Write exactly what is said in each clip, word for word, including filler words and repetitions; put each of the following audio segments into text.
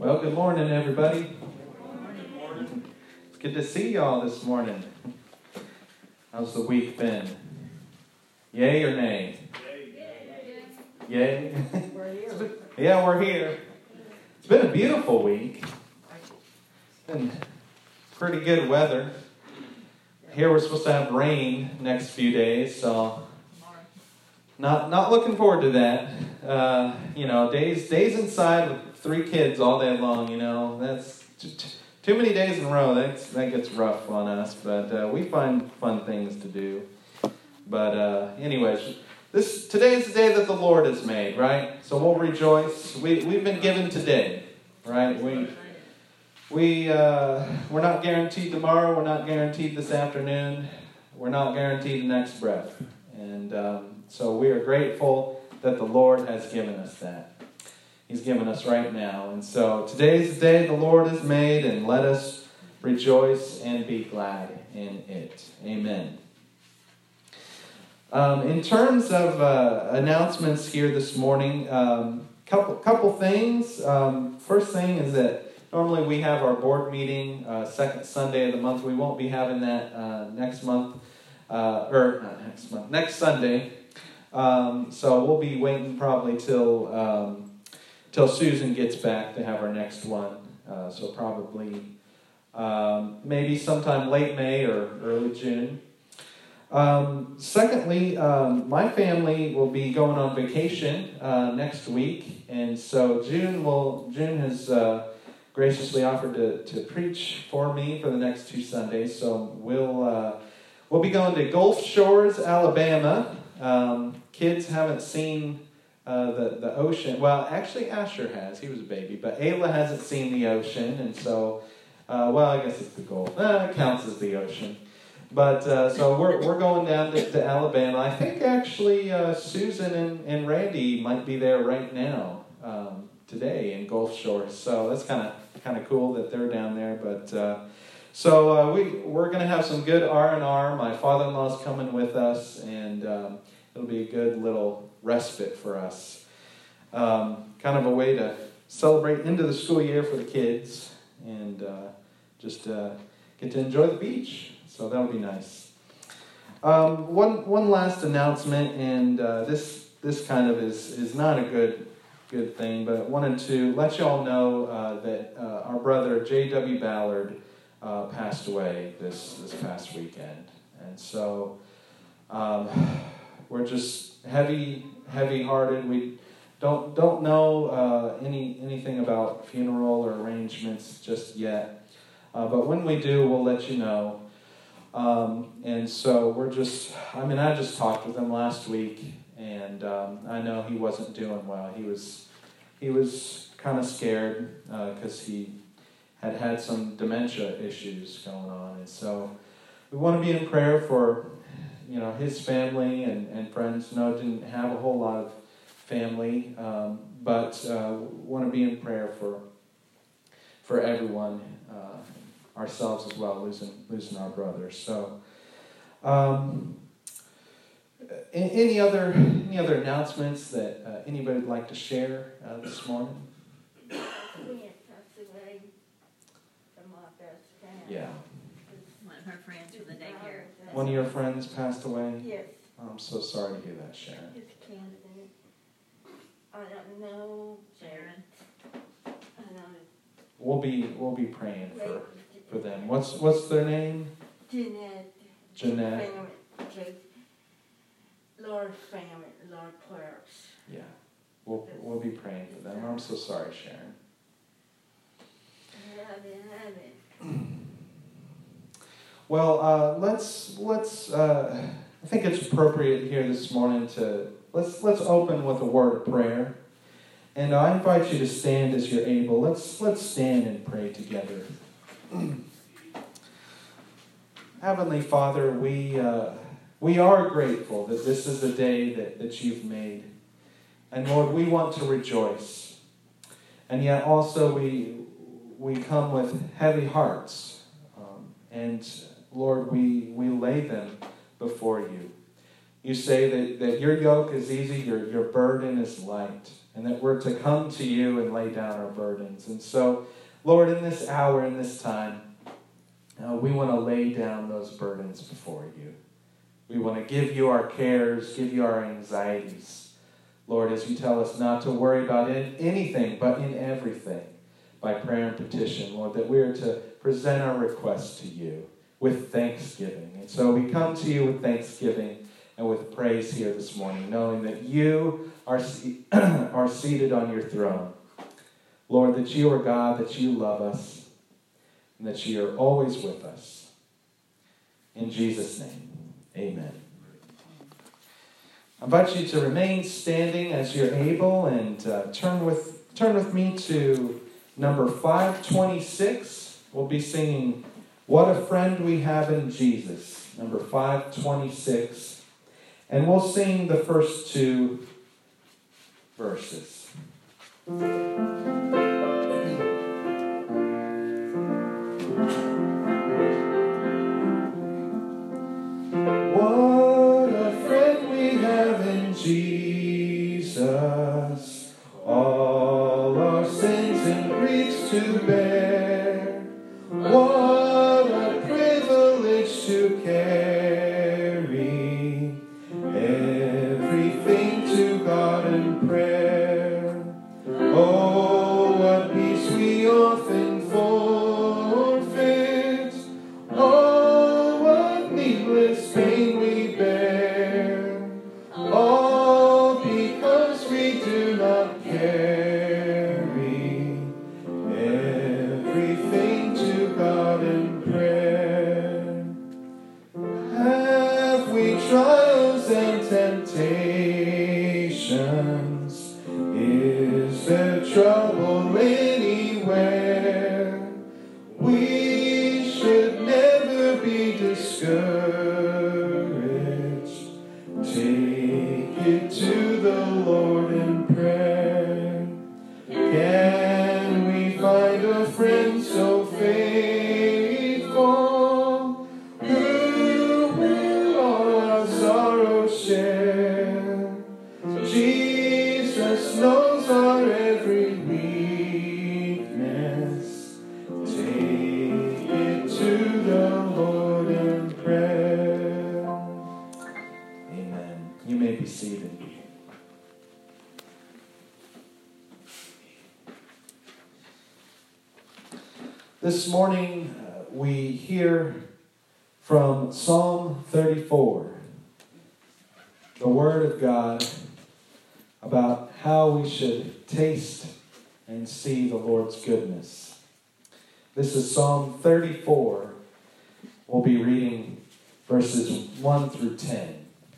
Well, good morning, everybody. It's good to see y'all this morning. How's the week been? Yay or nay? Yay. We're here. Been, yeah, we're here. It's been a beautiful week. It's been pretty good weather. Here we're supposed to have rain next few days, so not not looking forward to that. Uh, you know, days days inside with three kids all day long. You know, that's just too many days in a row. That's that gets rough on us, but uh, we find fun things to do. But uh, anyways, this today is the day that the Lord has made, right? So we'll rejoice. We we've been given today, right? We. We, uh, we're not guaranteed tomorrow. We're not guaranteed this afternoon. We're not guaranteed the next breath. And um, so we are grateful that the Lord has given us that. He's given us right now. And so today's the day the Lord has made, and let us rejoice and be glad in it. Amen. Um, in terms of uh, announcements here this morning, um, couple couple things. Um, first thing is that normally we have our board meeting uh, second Sunday of the month. We won't be having that uh, next month, uh, or not next month, next Sunday. Um, so we'll be waiting probably till um, till Susan gets back to have our next one. Uh, so probably um, maybe sometime late May or early June. Um, secondly, um, my family will be going on vacation uh, next week, and so June will June has. Uh, graciously offered to, to preach for me for the next two Sundays. So we'll uh, we'll be going to Gulf Shores, Alabama. Um, kids haven't seen uh, the, the ocean. Well, actually Asher has. He was a baby. But Ayla hasn't seen the ocean. And so, uh, well, I guess it's the Gulf. Uh, it counts as the ocean. But uh, so we're we're going down to, to Alabama. I think actually uh, Susan and, and Randy might be there right now. Um, today in Gulf Shores, so that's kind of kind of cool that they're down there. But uh, so uh, we we're gonna have some good R and R. My father-in-law's coming with us, and um, it'll be a good little respite for us. Um, kind of a way to celebrate into the school year for the kids, and uh, just uh, get to enjoy the beach. So that'll be nice. Um, one one last announcement, and uh, this this kind of is is not a good. good thing, but I wanted to let you all know uh, that uh, our brother J W Ballard uh, passed away this, this past weekend. And so um, we're just heavy, heavy-hearted. We don't don't know uh, any anything about funeral or arrangements just yet. Uh, but when we do, we'll let you know. Um, and so we're just, I mean, I just talked with him last week, and um, I know he wasn't doing well. He was he was kind of scared because uh, he had had some dementia issues going on. And so we want to be in prayer for, you know, his family and, and friends. No, didn't have a whole lot of family, um, but uh, want to be in prayer for for everyone, uh, ourselves as well, losing losing our brothers. So. Um, Any other any other announcements that uh, anybody would like to share uh, this morning? We had passed away from our best friend. Yeah. One of her friends from the daycare. One of your friends passed away? Yes. Oh, I'm so sorry to hear that, Sharon. His candidate. I don't know. Sharon. I don't We'll be we'll be praying for, know. for them. What's what's their name? Jeanette. Jeanette. Family. Lord family, Lord prayers. Yeah. We'll we'll be praying for them. I'm so sorry, Sharon. Have it, have it. Well, uh, let's let's. Uh, I think it's appropriate here this morning to let's let's open with a word of prayer, and I invite you to stand as you're able. Let's let's stand and pray together. Heavenly Father, we uh, we are grateful that this is a day that, that you've made, and Lord, we want to rejoice, and yet also we we come with heavy hearts, um, and Lord, we, we lay them before you. You say that, that your yoke is easy, your, your burden is light. and that we're to come to you and lay down our burdens. And so, Lord, in this hour, in this time, uh, we want to lay down those burdens before you. We want to give you our cares, give you our anxieties. Lord, as you tell us not to worry about anything, but in everything, by prayer and petition, Lord, that we are to present our requests to you with thanksgiving. And so we come to you with thanksgiving and with praise here this morning, knowing that you are, are seated on your throne. Lord, that you are God, that you love us, and that you are always with us. In Jesus' name, amen. I invite you to remain standing as you're able, and uh, turn with turn with me to number five twenty-six. We'll be singing "What a Friend We Have in Jesus," number five twenty-six, and we'll sing the first two verses. Jesus, all our sins and griefs to bear. What a privilege to carry everything to God in prayer. Oh, what peace we often forfeit. Oh, what needless pain we bear. All because we do not carry everything to God in prayer. Have we trials and temptations? Is there trouble anywhere? We should never be discouraged. Take it to the Lord in prayer. Can we find a friend so faithful, who will all our sorrows share? Jesus knows our every weakness. Take it to the Lord in prayer. Amen. You may be seated. This morning, uh, we hear from Psalm thirty-four, the Word of God, about how we should taste and see the Lord's goodness. This is Psalm thirty-four. We'll be reading verses one through ten.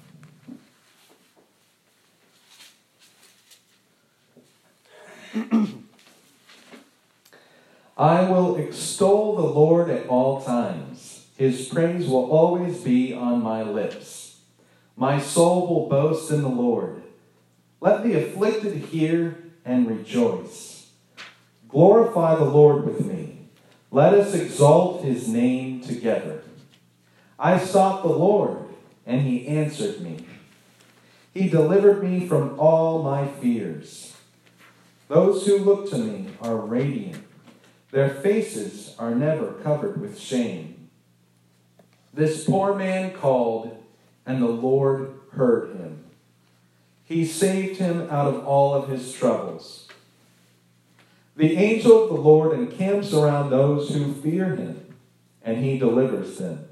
I will extol the Lord at all times. His praise will always be on my lips. My soul will boast in the Lord. Let the afflicted hear and rejoice. Glorify the Lord with me. Let us exalt his name together. I sought the Lord, and he answered me. He delivered me from all my fears. Those who look to me are radiant. Their faces are never covered with shame. This poor man called, and the Lord heard him. He saved him out of all of his troubles. The angel of the Lord encamps around those who fear him, and he delivers them.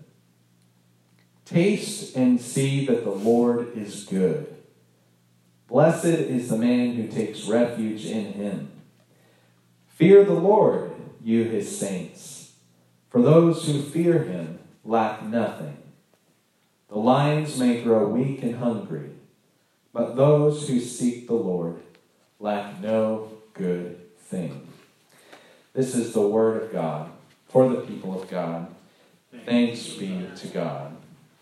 Taste and see that the Lord is good. Blessed is the man who takes refuge in him. Fear the Lord, you his saints, for those who fear him lack nothing. The lions may grow weak and hungry, but those who seek the Lord lack no good thing. This is the word of God for the people of God. Thanks be to God.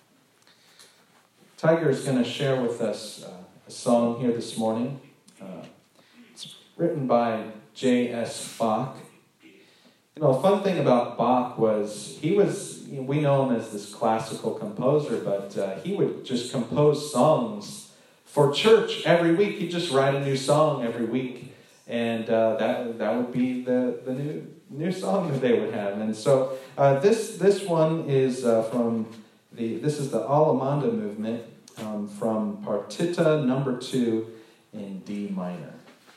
Tiger is going to share with us uh, a song here this morning. Uh, it's written by J S Bach. You know, a fun thing about Bach was he was, you know, we know him as this classical composer, but uh, he would just compose songs for church every week. He'd just write a new song every week, and uh, that that would be the, the new new song that they would have. And so uh, this this one is uh, from the this is the Alamanda movement um, from Partita number two in D minor.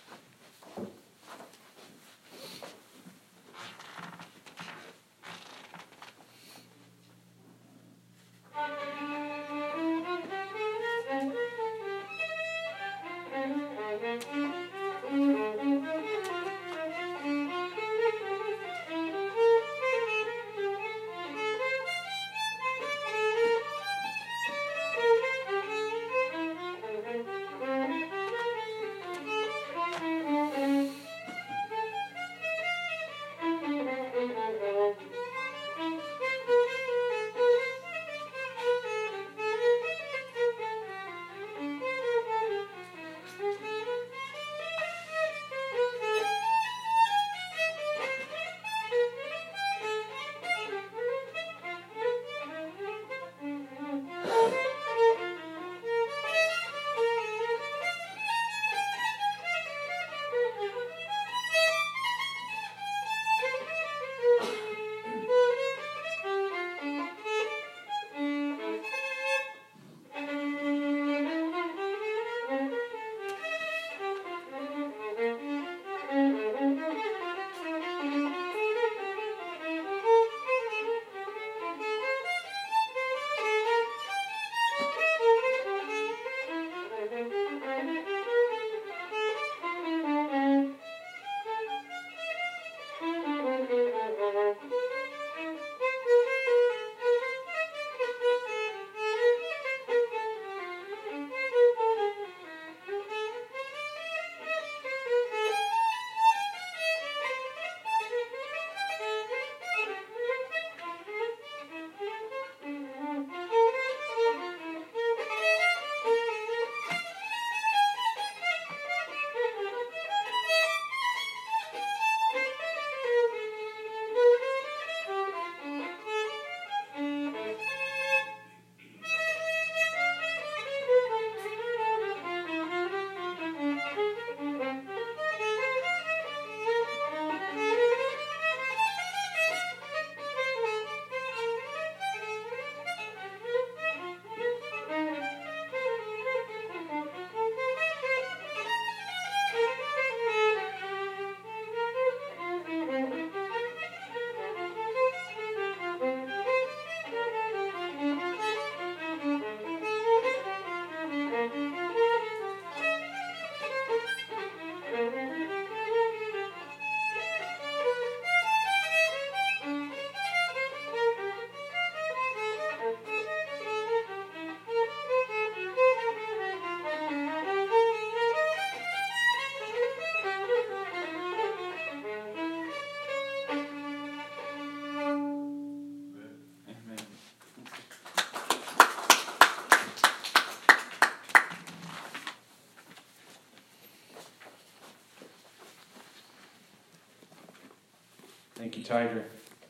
Thank you, Tiger.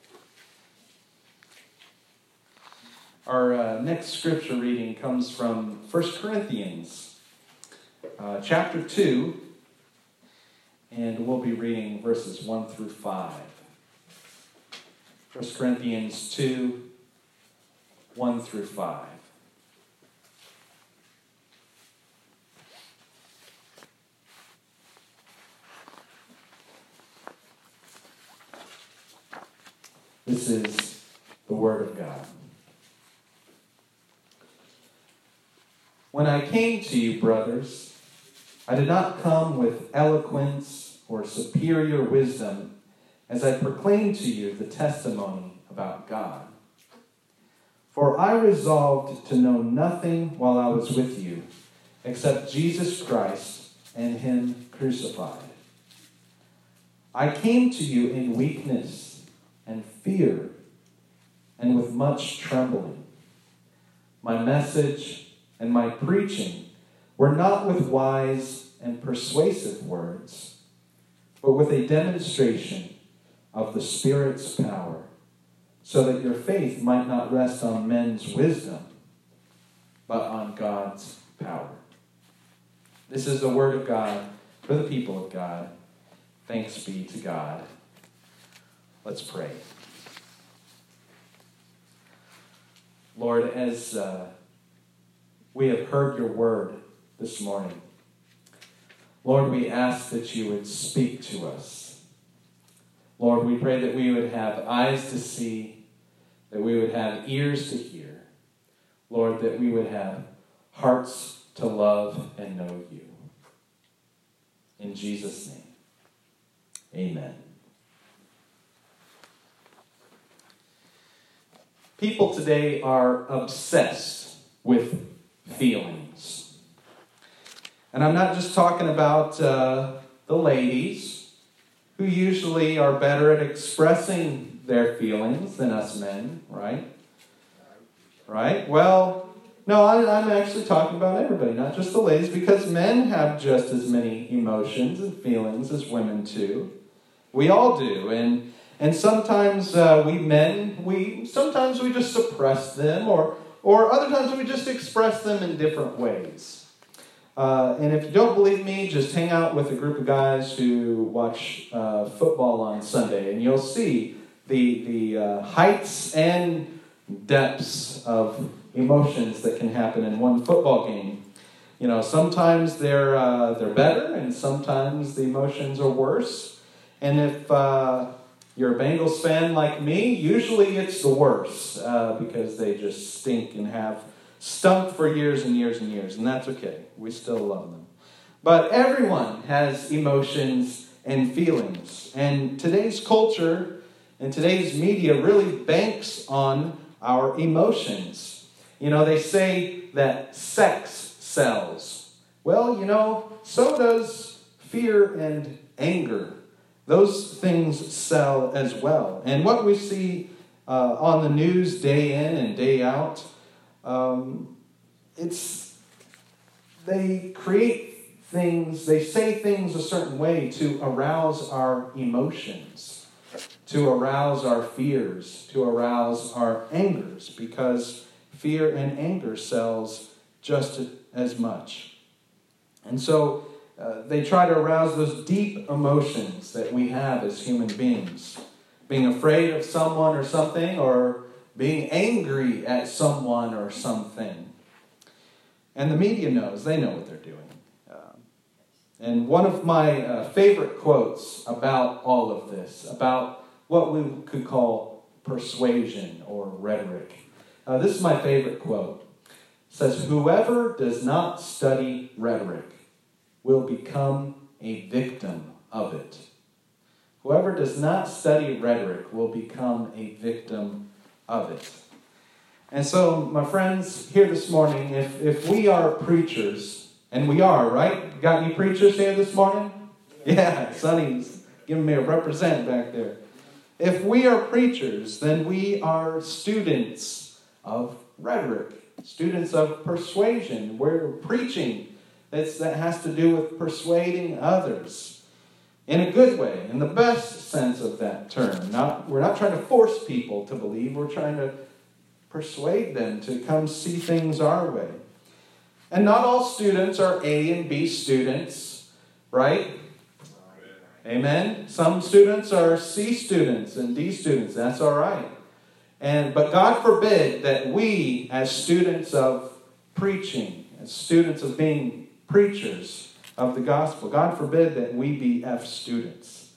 Our uh, next scripture reading comes from First Corinthians, uh, chapter two, and we'll be reading verses one through five. First Corinthians two, one through five. This is the Word of God. When I came to you, brothers, I did not come with eloquence or superior wisdom as I proclaimed to you the testimony about God. For I resolved to know nothing while I was with you except Jesus Christ and Him crucified. I came to you in weakness and fear, and with much trembling. My message and my preaching were not with wise and persuasive words, but with a demonstration of the Spirit's power, so that your faith might not rest on men's wisdom, but on God's power. This is the word of God for the people of God. Thanks be to God. Let's pray. Lord, as uh, we have heard your word this morning, Lord, we ask that you would speak to us. Lord, we pray that we would have eyes to see, that we would have ears to hear. Lord, that we would have hearts to love and know you. In Jesus' name, amen. People today are obsessed with feelings. And I'm not just talking about uh, the ladies, who usually are better at expressing their feelings than us men, right? Right? Well, no, I, I'm actually talking about everybody, not just the ladies, because men have just as many emotions and feelings as women too. We all do, and and sometimes uh, we men, we sometimes we just suppress them, or or other times we just express them in different ways. Uh, and if you don't believe me, just hang out with a group of guys who watch uh, football on Sunday, and you'll see the the uh, heights and depths of emotions that can happen in one football game. You know, sometimes they're uh, they're better, and sometimes the emotions are worse. And if uh, you're a Bengals fan like me, usually it's the worst uh, because they just stink and have stunk for years and years and years, and that's okay. We still love them. But everyone has emotions and feelings, and today's culture and today's media really banks on our emotions. You know, they say that sex sells. Well, you know, so does fear and anger. Those things sell as well. And what we see uh, on the news day in and day out, um, it's they create things, they say things a certain way to arouse our emotions, to arouse our fears, to arouse our angers, because fear and anger sells just as much. And so uh, they try to arouse those deep emotions that we have as human beings. Being afraid of someone or something, or being angry at someone or something. And the media knows. They know what they're doing. Um, and one of my uh, favorite quotes about all of this, about what we could call persuasion or rhetoric. Uh, this is my favorite quote. It says, "Whoever does not study rhetoric will become a victim of it." Whoever does not study rhetoric will become a victim of it. And so, my friends, here this morning, if, if we are preachers, and we are, right? Got any preachers here this morning? Yeah, Sonny's giving me a represent back there. If we are preachers, then we are students of rhetoric, students of persuasion. We're preaching. It's, that has to do with persuading others in a good way, in the best sense of that term. Not, we're not trying to force people to believe. We're trying to persuade them to come see things our way. And not all students are A and B students, right? Amen? Some students are C students and D students. That's all right. And but God forbid that we, as students of preaching, as students of being preachers of the gospel, God forbid that we be F students.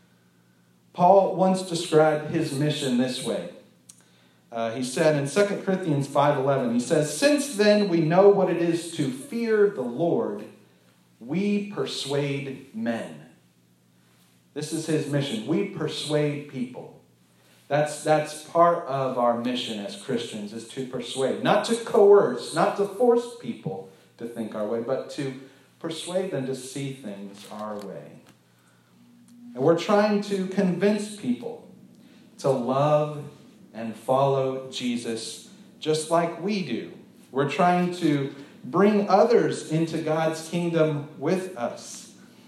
Paul once described his mission this way. Uh, he said in Second Corinthians five eleven, he says, "Since then we know what it is to fear the Lord, we persuade men." This is his mission. We persuade people. That's, that's part of our mission as Christians, is to persuade. Not to coerce, not to force people to think our way, but to persuade them to see things our way. And we're trying to convince people to love and follow Jesus just like we do. We're trying to bring others into God's kingdom with us.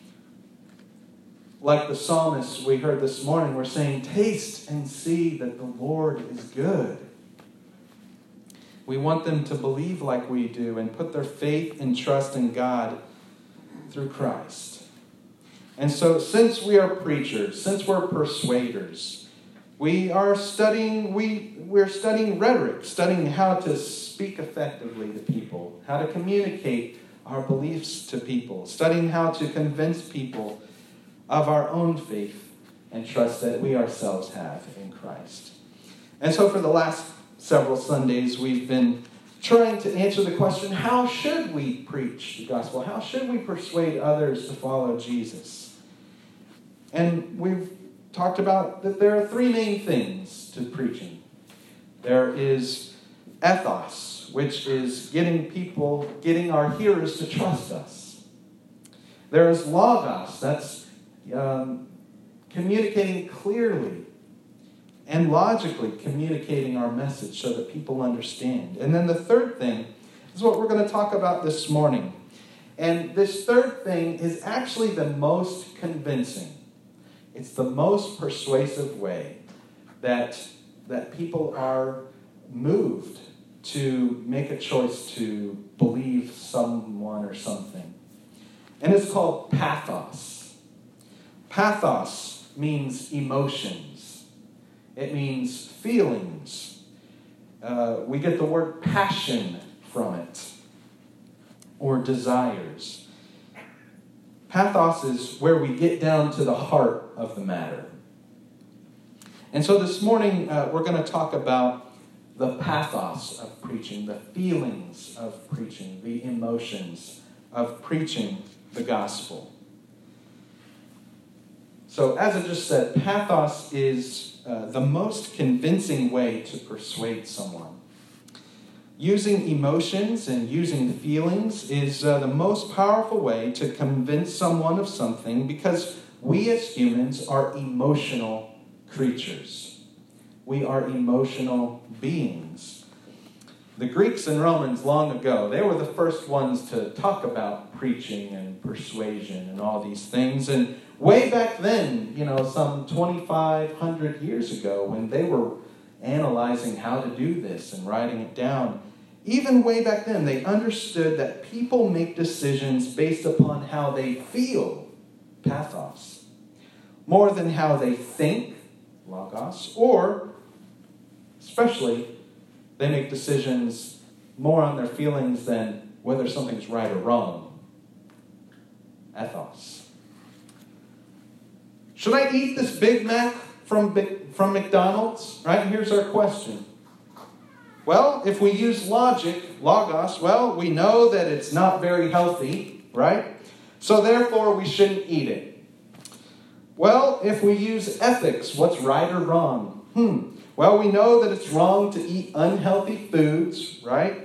Like the psalmist we heard this morning, we're saying, "Taste and see that the Lord is good." We want them to believe like we do and put their faith and trust in God through Christ. And so since we are preachers, since we're persuaders, we are studying, we, we're studying rhetoric, studying how to speak effectively to people, how to communicate our beliefs to people, studying how to convince people of our own faith and trust that we ourselves have in Christ. And so for the last several Sundays, we've been trying to answer the question, how should we preach the gospel? How should we persuade others to follow Jesus? And we've talked about that there are three main things to preaching. There is ethos, which is getting people, getting our hearers to trust us. There is logos, that's um, communicating clearly and logically communicating our message so that people understand. And then the third thing is what we're going to talk about this morning. And this third thing is actually the most convincing. It's the most persuasive way that, that people are moved to make a choice to believe someone or something. And it's called pathos. Pathos means emotions. It means feelings. Uh, we get the word passion from it, or desires. Pathos is where we get down to the heart of the matter. And so this morning, uh, we're going to talk about the pathos of preaching, the feelings of preaching, the emotions of preaching the gospel. So as I just said, pathos is uh, the most convincing way to persuade someone. Using emotions and using feelings is uh, the most powerful way to convince someone of something, because we as humans are emotional creatures. We are emotional beings. The Greeks and Romans long ago, they were the first ones to talk about preaching and persuasion and all these things. And way back then, you know, some twenty-five hundred years ago, when they were analyzing how to do this and writing it down, even way back then, they understood that people make decisions based upon how they feel, pathos, more than how they think, logos, or, especially, they make decisions more on their feelings than whether something's right or wrong, ethos. Should I eat this Big Mac from, from McDonald's? Right? Here's our question. Well, if we use logic, logos, well, we know that it's not very healthy, right? So therefore, we shouldn't eat it. Well, if we use ethics, what's right or wrong? Hmm. Well, we know that it's wrong to eat unhealthy foods, right?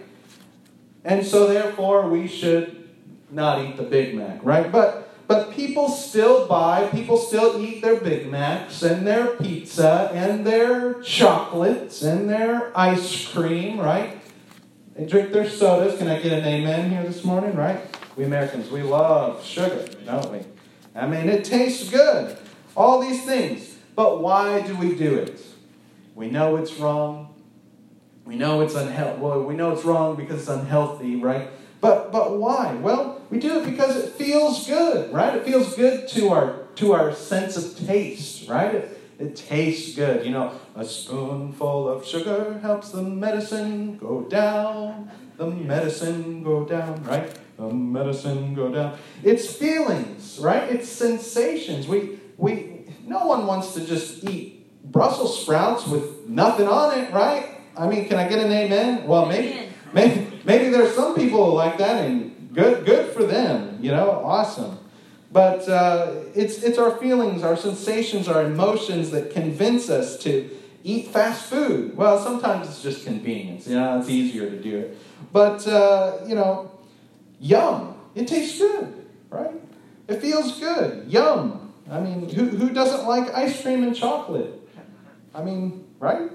And so therefore, we should not eat the Big Mac, right? But But people still buy, people still eat their Big Macs and their pizza and their chocolates and their ice cream, right? They drink their sodas. Can I get an amen here this morning, right? We Americans, we love sugar, don't we? I mean, it tastes good. All these things. But why do we do it? We know it's wrong. We know it's unhealthy. Well, we know it's wrong because it's unhealthy, right? But but why? Well, we do it because it feels good, right? It feels good to our to our sense of taste, right? It, it tastes good. You know, a spoonful of sugar helps the medicine go down. The medicine go down, right? The medicine go down. It's feelings, right? It's sensations. We we no one wants to just eat Brussels sprouts with nothing on it, right? I mean, can I get an amen? Well, maybe maybe maybe there's some people like that, and good good for them, you know, awesome. But uh, it's it's our feelings, our sensations, our emotions that convince us to eat fast food. Well, sometimes it's just convenience, you know, it's easier to do it. But, uh, you know, yum, it tastes good, right? It feels good, yum. I mean, who who doesn't like ice cream and chocolate? I mean, right?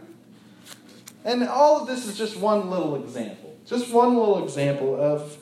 And all of this is just one little example. Just one little example of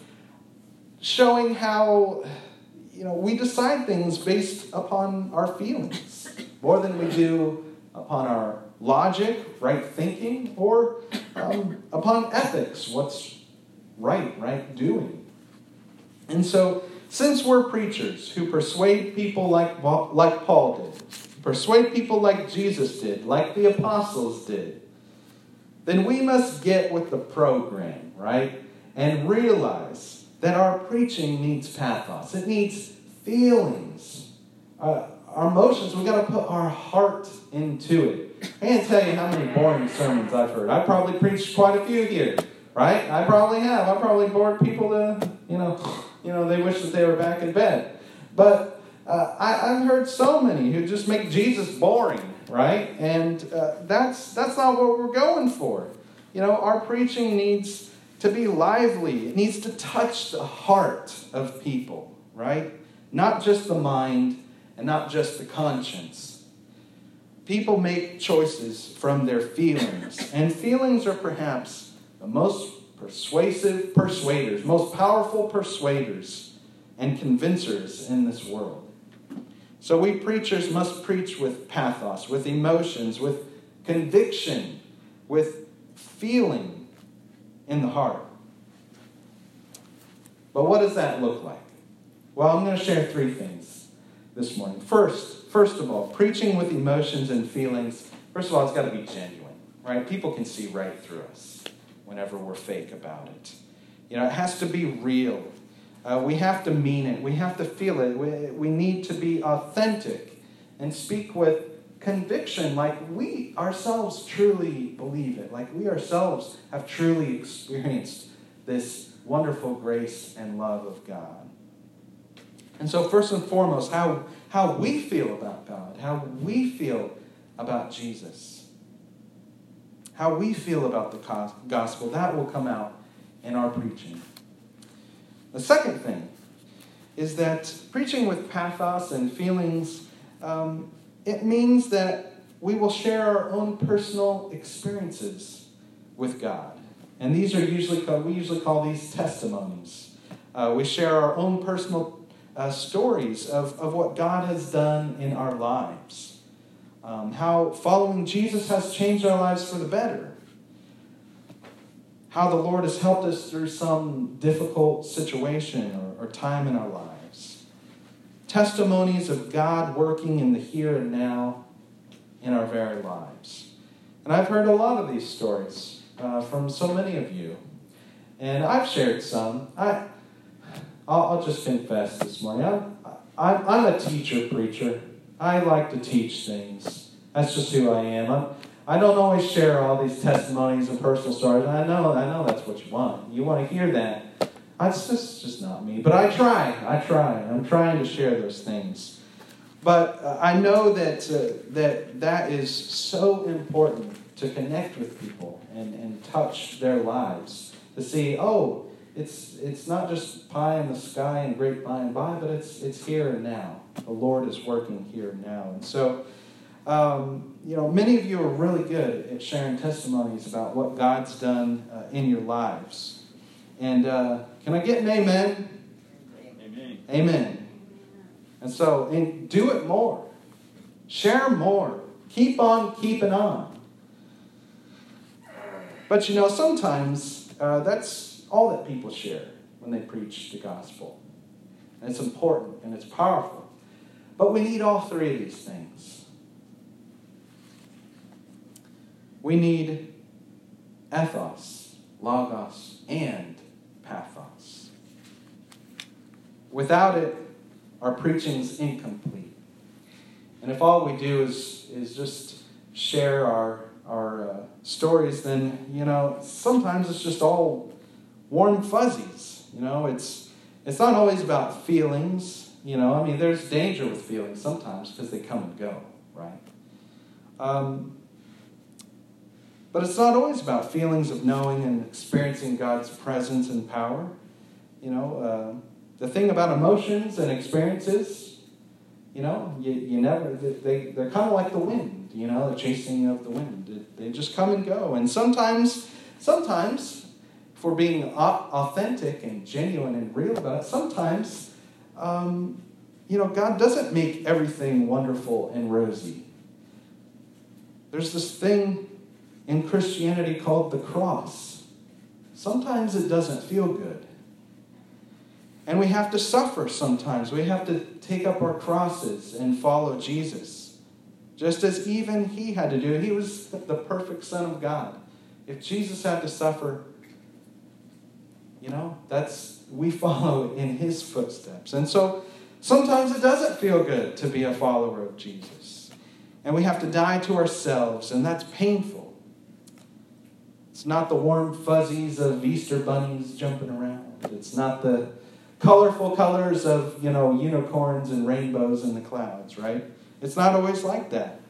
showing how, you know, we decide things based upon our feelings more than we do upon our logic, right thinking, or um, upon ethics, what's right, right doing. And so since we're preachers who persuade people like, like Paul did, persuade people like Jesus did, like the apostles did, then we must get with the program, right? And realize that our preaching needs pathos. It needs feelings. Uh, our emotions, we've got to put our heart into it. I can't tell you how many boring sermons I've heard. I've probably preached quite a few here, right? I probably have. I probably bored people to, you know, you know, they wish that they were back in bed. But uh, I, I've heard so many who just make Jesus boring, right? And uh, that's that's not what we're going for. You know, our preaching needs to be lively. It needs to touch the heart of people, right? Not just the mind and not just the conscience. People make choices from their feelings. And feelings are perhaps the most persuasive persuaders, most powerful persuaders and convincers in this world. So we preachers must preach with pathos, with emotions, with conviction, with feeling in the heart. But what does that look like? Well, I'm going to share three things this morning. First, first of all, preaching with emotions and feelings, first of all, it's got to be genuine, right? People can see right through us whenever we're fake about it. You know, it has to be real. Uh, we have to mean it. We have to feel it. We, we need to be authentic and speak with conviction, like we ourselves truly believe it, like we ourselves have truly experienced this wonderful grace and love of God. And so first and foremost, how, how we feel about God, how we feel about Jesus, how we feel about the gospel, that will come out in our preaching. The second thing is that preaching with pathos and feelings, um, it means that we will share our own personal experiences with God. And these are usually called, we usually call these testimonies. Uh, we share our own personal uh, stories of, of what God has done in our lives. Um, how following Jesus has changed our lives for the better. How the Lord has helped us through some difficult situation or, or time in our lives. Testimonies of God working in the here and now in our very lives. And I've heard a lot of these stories uh, from so many of you. And I've shared some. I, I'll, I'll just confess this morning. I'm, I'm, I'm a teacher preacher. I like to teach things. That's just who I am. I'm, I don't always share all these testimonies and personal stories. I know, I know that's what you want. You want to hear that. That's just, just not me. But I try. I try. I'm trying to share those things. But uh, I know that, uh, that that is so important to connect with people and, and touch their lives. To see, oh, it's it's not just pie in the sky and great by and by, but it's it's here and now. The Lord is working here and now. And so, um, you know, many of you are really good at sharing testimonies about what God's done uh, in your lives. And uh, can I get an amen? Amen. Amen. And so, and do it more. Share more. Keep on keeping on. But you know, sometimes uh, that's all that people share when they preach the gospel. And it's important and it's powerful. But we need all three of these things. We need ethos, logos, and pathos. Without it, our preaching is incomplete. And if all we do is, is just share our, our uh, stories, then, you know, sometimes it's just all warm fuzzies. You know, it's it's not always about feelings. You know, I mean, there's danger with feelings sometimes because they come and go, right? Um, but it's not always about feelings of knowing and experiencing God's presence and power. You know, uh, the thing about emotions and experiences, you know, you, you never, they, they're kind of like the wind, you know, the chasing of the wind. They just come and go. And sometimes, sometimes, if we're being authentic and genuine and real about it, sometimes, um, you know, God doesn't make everything wonderful and rosy. There's this thing in Christianity called the cross. Sometimes it doesn't feel good. And we have to suffer sometimes. We have to take up our crosses and follow Jesus. Just as even he had to do it. He was the perfect Son of God. If Jesus had to suffer, you know, that's, we follow in his footsteps. And so sometimes it doesn't feel good to be a follower of Jesus. And we have to die to ourselves, and that's painful. It's not the warm fuzzies of Easter bunnies jumping around. It's not the colorful colors of, you know, unicorns and rainbows in the clouds, right? It's not always like that.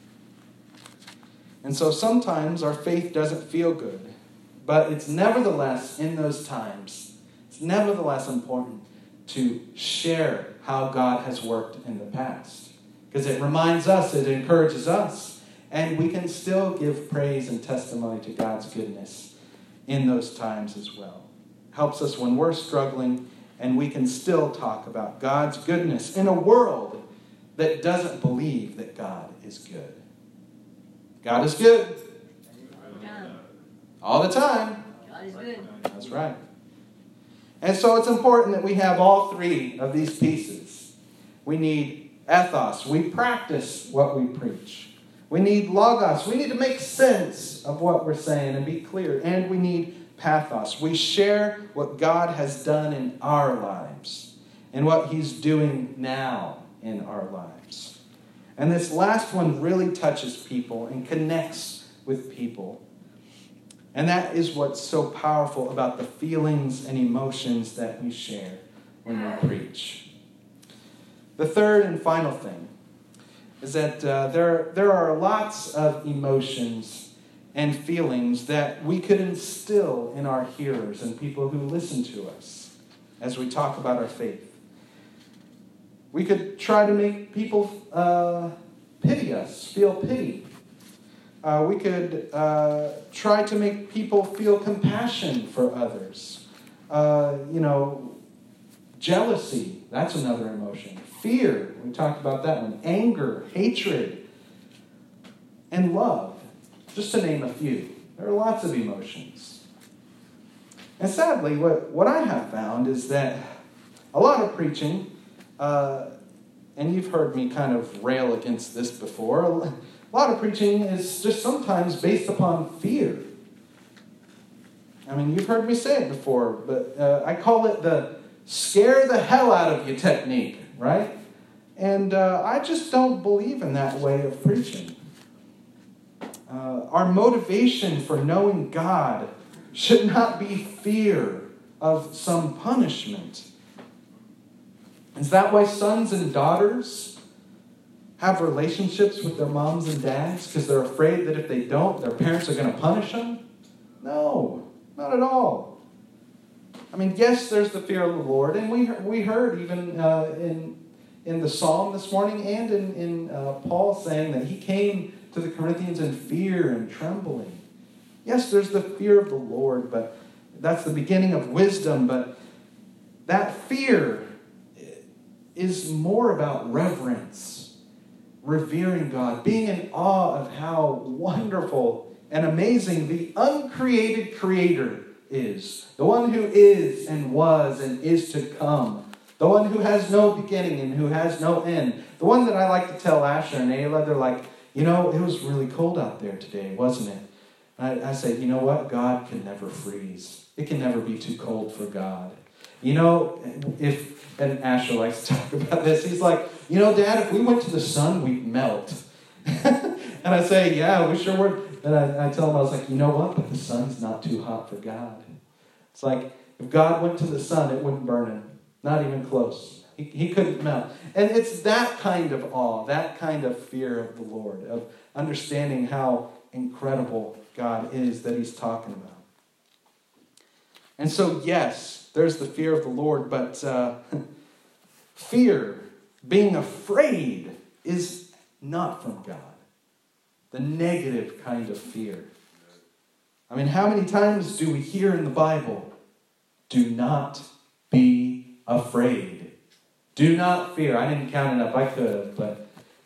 And so sometimes our faith doesn't feel good. But it's nevertheless, in those times, it's nevertheless important to share how God has worked in the past. Because it reminds us, it encourages us, and we can still give praise and testimony to God's goodness in those times as well. Helps us when we're struggling, and we can still talk about God's goodness in a world that doesn't believe that God is good. God is good. Yeah. All the time. God is good. That's right. And so it's important that we have all three of these pieces. We need ethos. We practice what we preach. We need logos. We need to make sense of what we're saying and be clear. And we need pathos. We share what God has done in our lives and what he's doing now in our lives. And this last one really touches people and connects with people. And that is what's so powerful about the feelings and emotions that we share when we preach. The third and final thing is that uh, there, there are lots of emotions and feelings that we could instill in our hearers and people who listen to us as we talk about our faith. We could try to make people uh, pity us, feel pity. Uh, we could uh, try to make people feel compassion for others. Uh, you know, jealousy, that's another emotion. Fear, we talked about that one. Anger, hatred, and love, just to name a few. There are lots of emotions. And sadly, what, what I have found is that a lot of preaching, uh, and you've heard me kind of rail against this before, a lot of preaching is just sometimes based upon fear. I mean, you've heard me say it before, but uh, I call it the scare the hell out of you technique, right? And uh, I just don't believe in that way of preaching. Uh, our motivation for knowing God should not be fear of some punishment. Is that why sons and daughters have relationships with their moms and dads? Because they're afraid that if they don't, their parents are going to punish them? No, not at all. I mean, yes, there's the fear of the Lord. And we we heard even uh, in, in the Psalm this morning and in, in uh, Paul saying that he came to the Corinthians in fear and trembling. Yes, there's the fear of the Lord, but that's the beginning of wisdom. But that fear is more about reverence, revering God, being in awe of how wonderful and amazing the uncreated Creator is. The one who is and was and is to come. The one who has no beginning and who has no end. The one that I like to tell Asher and Ayla, they're like, you know, it was really cold out there today, wasn't it? I, I say, you know what? God can never freeze. It can never be too cold for God. You know, if, and Asher likes to talk about this, he's like, you know, Dad, if we went to the sun, we'd melt. And I say, yeah, we sure would. And I, I tell him, I was like, you know what? But the sun's not too hot for God. It's like, if God went to the sun, it wouldn't burn him. Not even close. He, he couldn't melt. And it's that kind of awe, that kind of fear of the Lord, of understanding how incredible God is that he's talking about. And so, yes, there's the fear of the Lord, but uh, fear, being afraid, is not from God. The negative kind of fear. I mean, how many times do we hear in the Bible, do not be afraid. Do not fear. I didn't count it up. I could have, but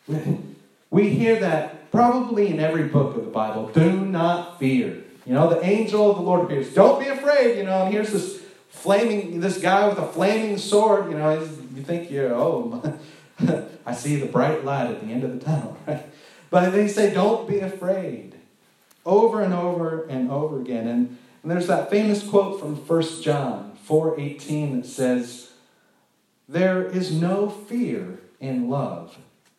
we hear that probably in every book of the Bible. Do not fear. You know, the angel of the Lord appears. Don't be afraid, you know, and here's this flaming, this guy with a flaming sword, you know, you think you're, oh, I see the bright light at the end of the tunnel, right? But they say, don't be afraid. Over and over and over again. And, and there's that famous quote from First John four eighteen that says, there is no fear in love,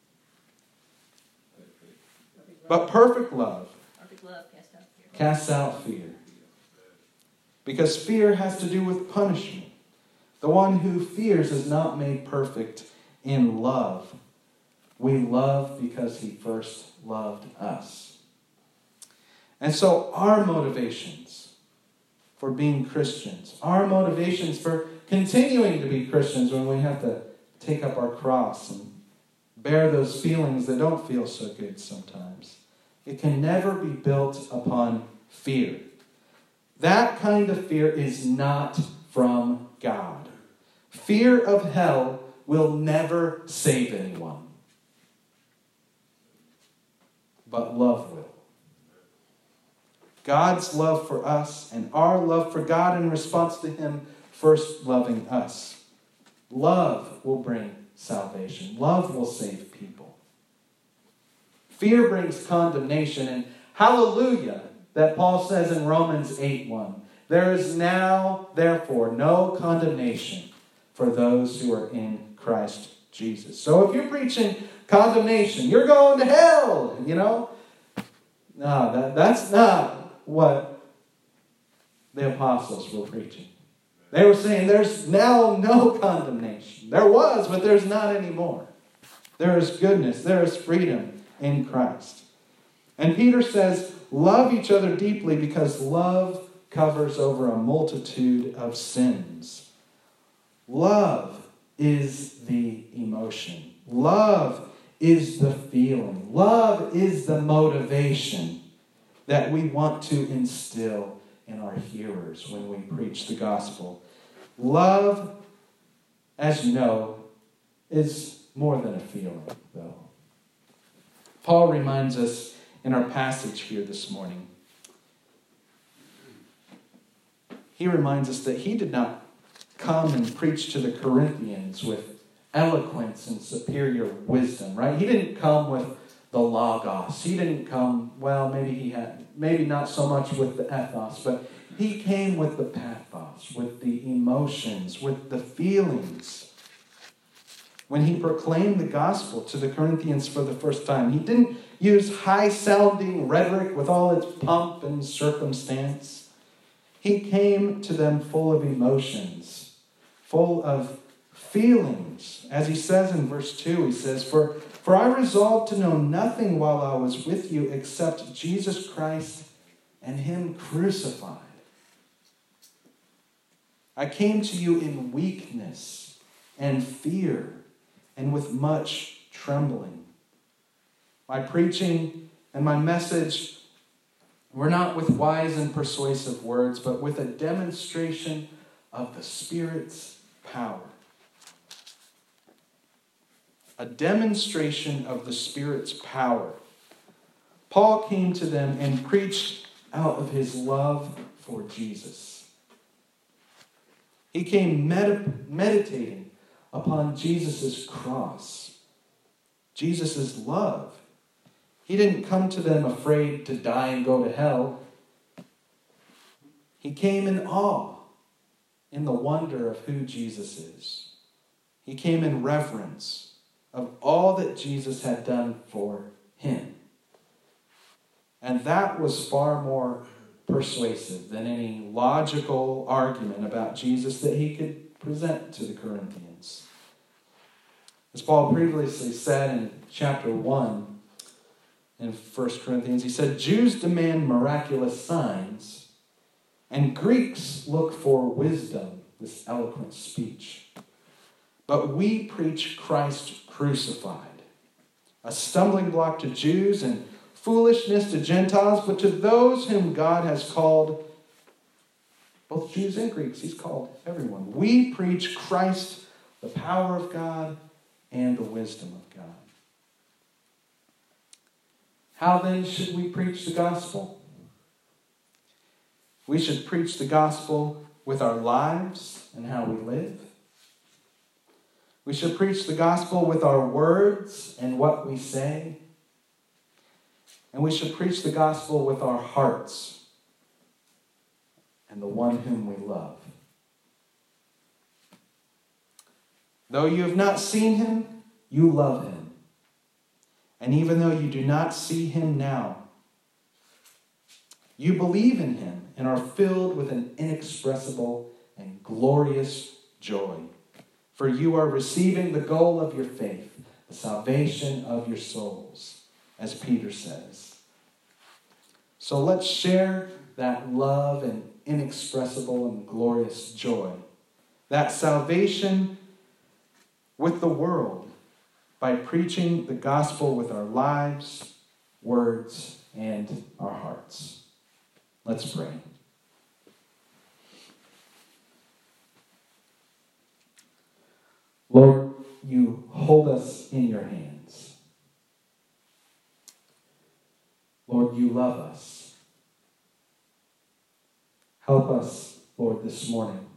but perfect love Perfect love casts out fear. casts out fear. Because fear has to do with punishment. The one who fears is not made perfect in love. We love because he first loved us. And so our motivations for being Christians, our motivations for continuing to be Christians when we have to take up our cross and bear those feelings that don't feel so good sometimes, it can never be built upon fear. That kind of fear is not from God. Fear of hell will never save anyone. But love will. God's love for us and our love for God in response to him first loving us. Love will bring salvation. Love will save people. Fear brings condemnation, and hallelujah that Paul says in Romans eight one, there is now, therefore, no condemnation for those who are in Christ Jesus. So if you're preaching condemnation, you're going to hell, you know? No, that, that's not what the apostles were preaching. They were saying there's now no condemnation. There was, but there's not anymore. There is goodness. There is freedom in Christ. And Peter says, love each other deeply because love covers over a multitude of sins. Love is the emotion. Love is the feeling. Love is the motivation that we want to instill in our hearers when we preach the gospel. Love, as you know, is more than a feeling, though. Paul reminds us in our passage here this morning, he reminds us that he did not come and preach to the Corinthians with eloquence and superior wisdom, right? He didn't come with the logos. He didn't come, well, maybe he had, maybe not so much with the ethos, but he came with the pathos, with the emotions, with the feelings. When he proclaimed the gospel to the Corinthians for the first time, he didn't use high-sounding rhetoric with all its pomp and circumstance. He came to them full of emotions, full of feelings. As he says in verse two, he says, For, for I resolved to know nothing while I was with you except Jesus Christ and him crucified. I came to you in weakness and fear and with much trembling. My preaching and my message were not with wise and persuasive words, but with a demonstration of the Spirit's power. A demonstration of the Spirit's power. Paul came to them and preached out of his love for Jesus. He came med- meditating upon Jesus' cross, Jesus' love. He didn't come to them afraid to die and go to hell. He came in awe, in the wonder of who Jesus is. He came in reverence of all that Jesus had done for him. And that was far more persuasive than any logical argument about Jesus that he could present to the Corinthians. As Paul previously said in chapter one in First Corinthians, he said, Jews demand miraculous signs, and Greeks look for wisdom, this eloquent speech. But we preach Christ crucified, a stumbling block to Jews and foolishness to Gentiles, but to those whom God has called, both Jews and Greeks, he's called everyone. We preach Christ, the power of God, and the wisdom of God. How then should we preach the gospel? We should preach the gospel with our lives and how we live. We should preach the gospel with our words and what we say. And we should preach the gospel with our hearts and the one whom we love. Though you have not seen him, you love him. And even though you do not see him now, you believe in him and are filled with an inexpressible and glorious joy. For you are receiving the goal of your faith, the salvation of your souls, as Peter says. So let's share that love and inexpressible and glorious joy, that salvation with the world, by preaching the gospel with our lives, words, and our hearts. Let's pray. Lord, you hold us in your hands. Lord, you love us. Help us, Lord, this morning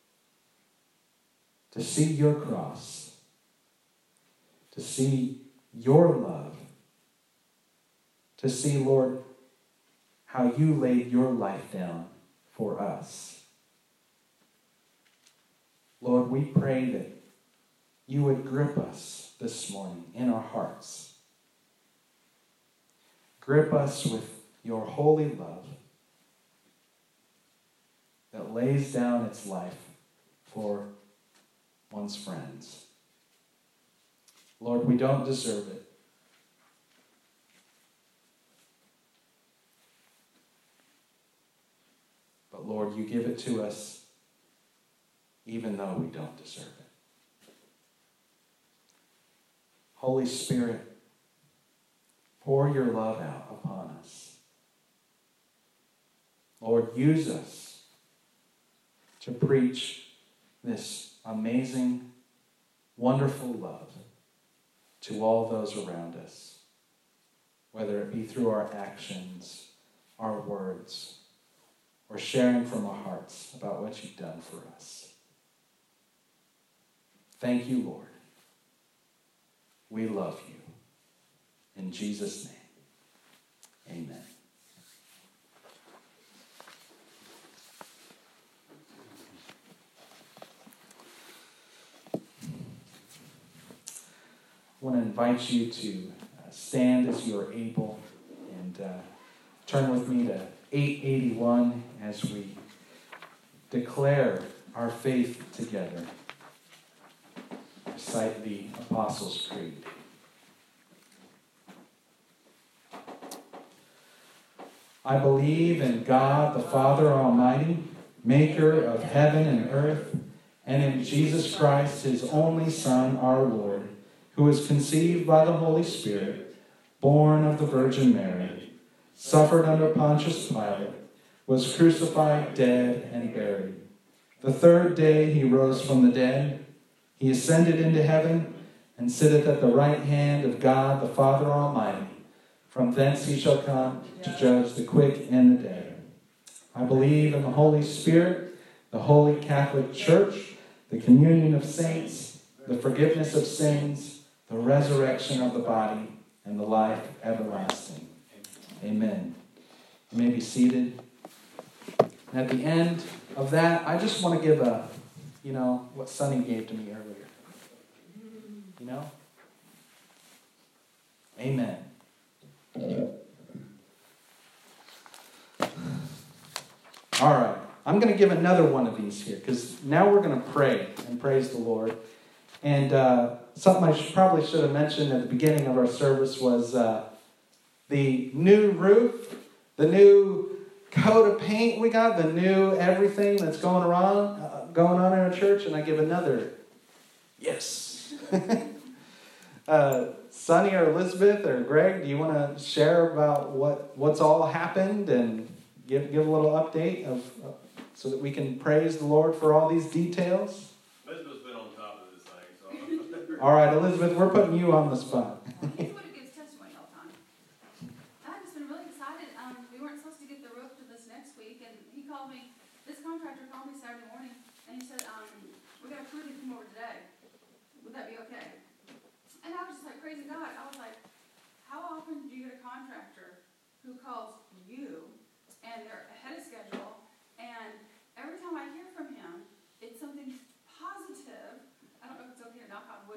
to see your cross, to see your love, to see, Lord, how you laid your life down for us. Lord, we pray that you would grip us this morning in our hearts. Grip us with your holy love that lays down its life for one's friends. Lord, we don't deserve it. But Lord, you give it to us even though we don't deserve it. Holy Spirit, pour your love out upon us. Lord, use us to preach this amazing, wonderful love to all those around us, whether it be through our actions, our words, or sharing from our hearts about what you've done for us. Thank you, Lord. We love you. In Jesus' name, amen. I want to invite you to uh, stand as you are able and uh, turn with me to eight eighty-one as we declare our faith together. Recite the Apostles' Creed. I believe in God the Father Almighty, maker of heaven and earth, and in Jesus Christ, his only Son, our Lord, who was conceived by the Holy Spirit, born of the Virgin Mary, suffered under Pontius Pilate, was crucified, dead, and buried. The third day he rose from the dead. He ascended into heaven and sitteth at the right hand of God the Father Almighty. From thence he shall come to judge the quick and the dead. I believe in the Holy Spirit, the Holy Catholic Church, the communion of saints, the forgiveness of sins, the resurrection of the body, and the life everlasting. Amen. You may be seated. And at the end of that, I just want to give a, you know, what Sonny gave to me earlier. You know? Amen. All right. I'm going to give another one of these here because now we're going to pray and praise the Lord. And uh, something I should, probably should have mentioned at the beginning of our service was uh, the new roof, the new coat of paint we got, the new everything that's going around, uh, going on in our church. And I give another yes. uh, Sonny or Elizabeth or Greg, do you want to share about what, what's all happened and give give a little update of uh, so that we can praise the Lord for all these details? Elizabeth's been on top of this thing, so. All right, Elizabeth, we're putting you on the spot. He's what a good testimony all the time. I've just been really excited. Um, we weren't supposed to get the roof to this next week, and he called me. This contractor called me Saturday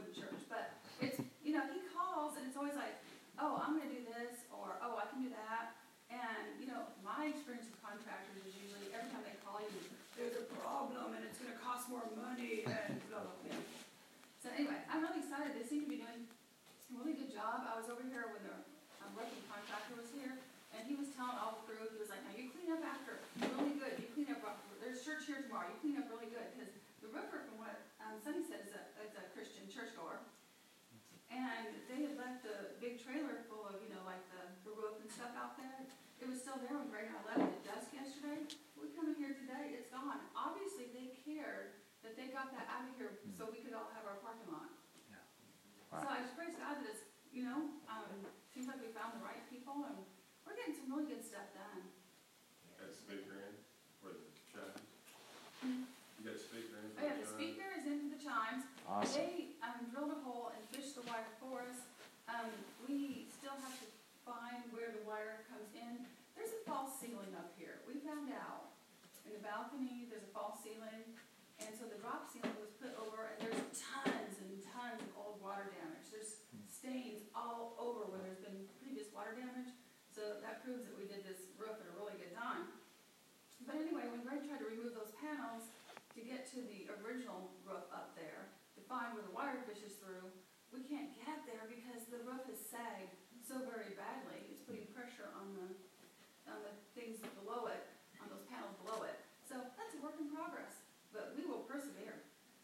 the church, but it's, you know, he calls and it's always like, oh, I'm gonna do this, or, oh, I can do that. And, you know, my experience with contractors is usually every time they call you, there's a problem and it's gonna cost more money and blah, blah, blah. So anyway, I'm really excited. They seem to be doing a really good job. I was over here when the um, roofing contractor was here, and he was telling all the crew, he was like, now you clean up after, really good. You clean up, there's church here tomorrow, you clean up really good. Because the roofer, from what um, Sonny said, is a, is a Christian churchgoer. And they had left a big trailer full of, you know, like the, the roof and stuff out there. It was still there when Greg and I left at dusk yesterday. We come in here today, it's gone. Obviously, they cared that they got that out of here so we could all have our parking lot. Yeah. So I just praise God that it's, you know, um, seems like we found the right people and we're getting some really good stuff done. Got a speaker in for the chimes? Mhm. You got a speaker in for Oh yeah, the the chimes? speaker is into the chimes. Awesome. They um, drilled a hole and fished the wire for us. Um, we still have to find where the wire comes in. There's a false ceiling up here. We found out in the balcony there's a false ceiling, and so the drop ceiling was put over, and there's tons and tons of old water damage. There's stains all over where there's been previous water damage. So that proves that we did this roof at a really good time. But anyway, when Greg tried to remove those panels to get to the original roof up there, to find where the wire fishes through, we can't get there because the roof has sagged so very badly. It's putting pressure on the on the things below it, on those panels below it. So that's a work in progress, but we will persevere.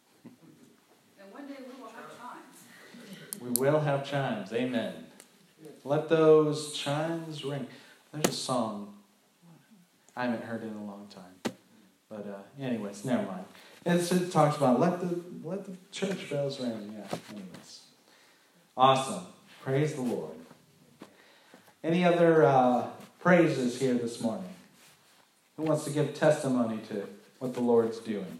And one day we will have chimes. We will have chimes. Amen. Let those chimes ring. There's a song I haven't heard in a long time. But uh, anyways, never mind. It's, it talks about let the let the church bells ring. Yeah. Anyways, awesome. Praise the Lord. Any other uh, praises here this morning? Who wants to give testimony to what the Lord's doing?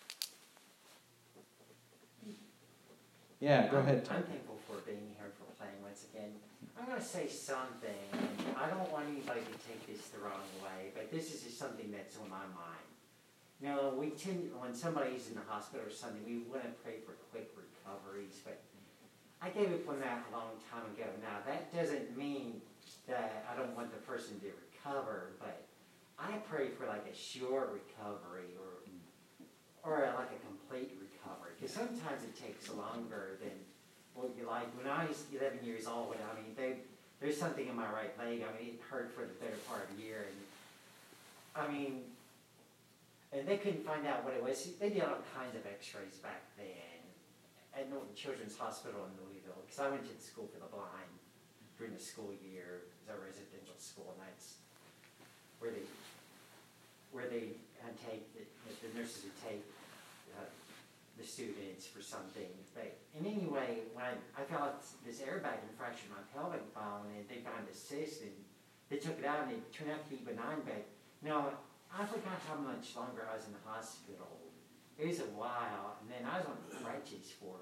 Yeah, go ahead, Tom. I'm thankful for being here, for playing once again. I'm going to say something, and I don't want anybody to take this the wrong way, but this is just something that's on my mind. You know, we tend, when somebody's in the hospital or something, we want to pray for quick recoveries, but I gave up on that a long time ago. Now, that doesn't mean that I don't want the person to recover, but I pray for like a sure recovery or or like a complete recovery, because sometimes it takes longer than what you like. When I was eleven years old, I mean, they, there's something in my right leg. I mean, it hurt for the better part of a year, and I mean, and they couldn't find out what it was. They did all kinds of X-rays back then at Norton Children's Hospital in Louisville, because I went to the school for the blind during the school year. It was a residential school, and that's where they where they had take the, the nurses would take uh, the students for something. But and anyway, when I, I felt this airbag and fractured my pelvic bone, and they found a cyst, and they took it out, and it turned out to be benign. But you know, I forgot how much longer I was in the hospital. It was a while, and then I was on crutches for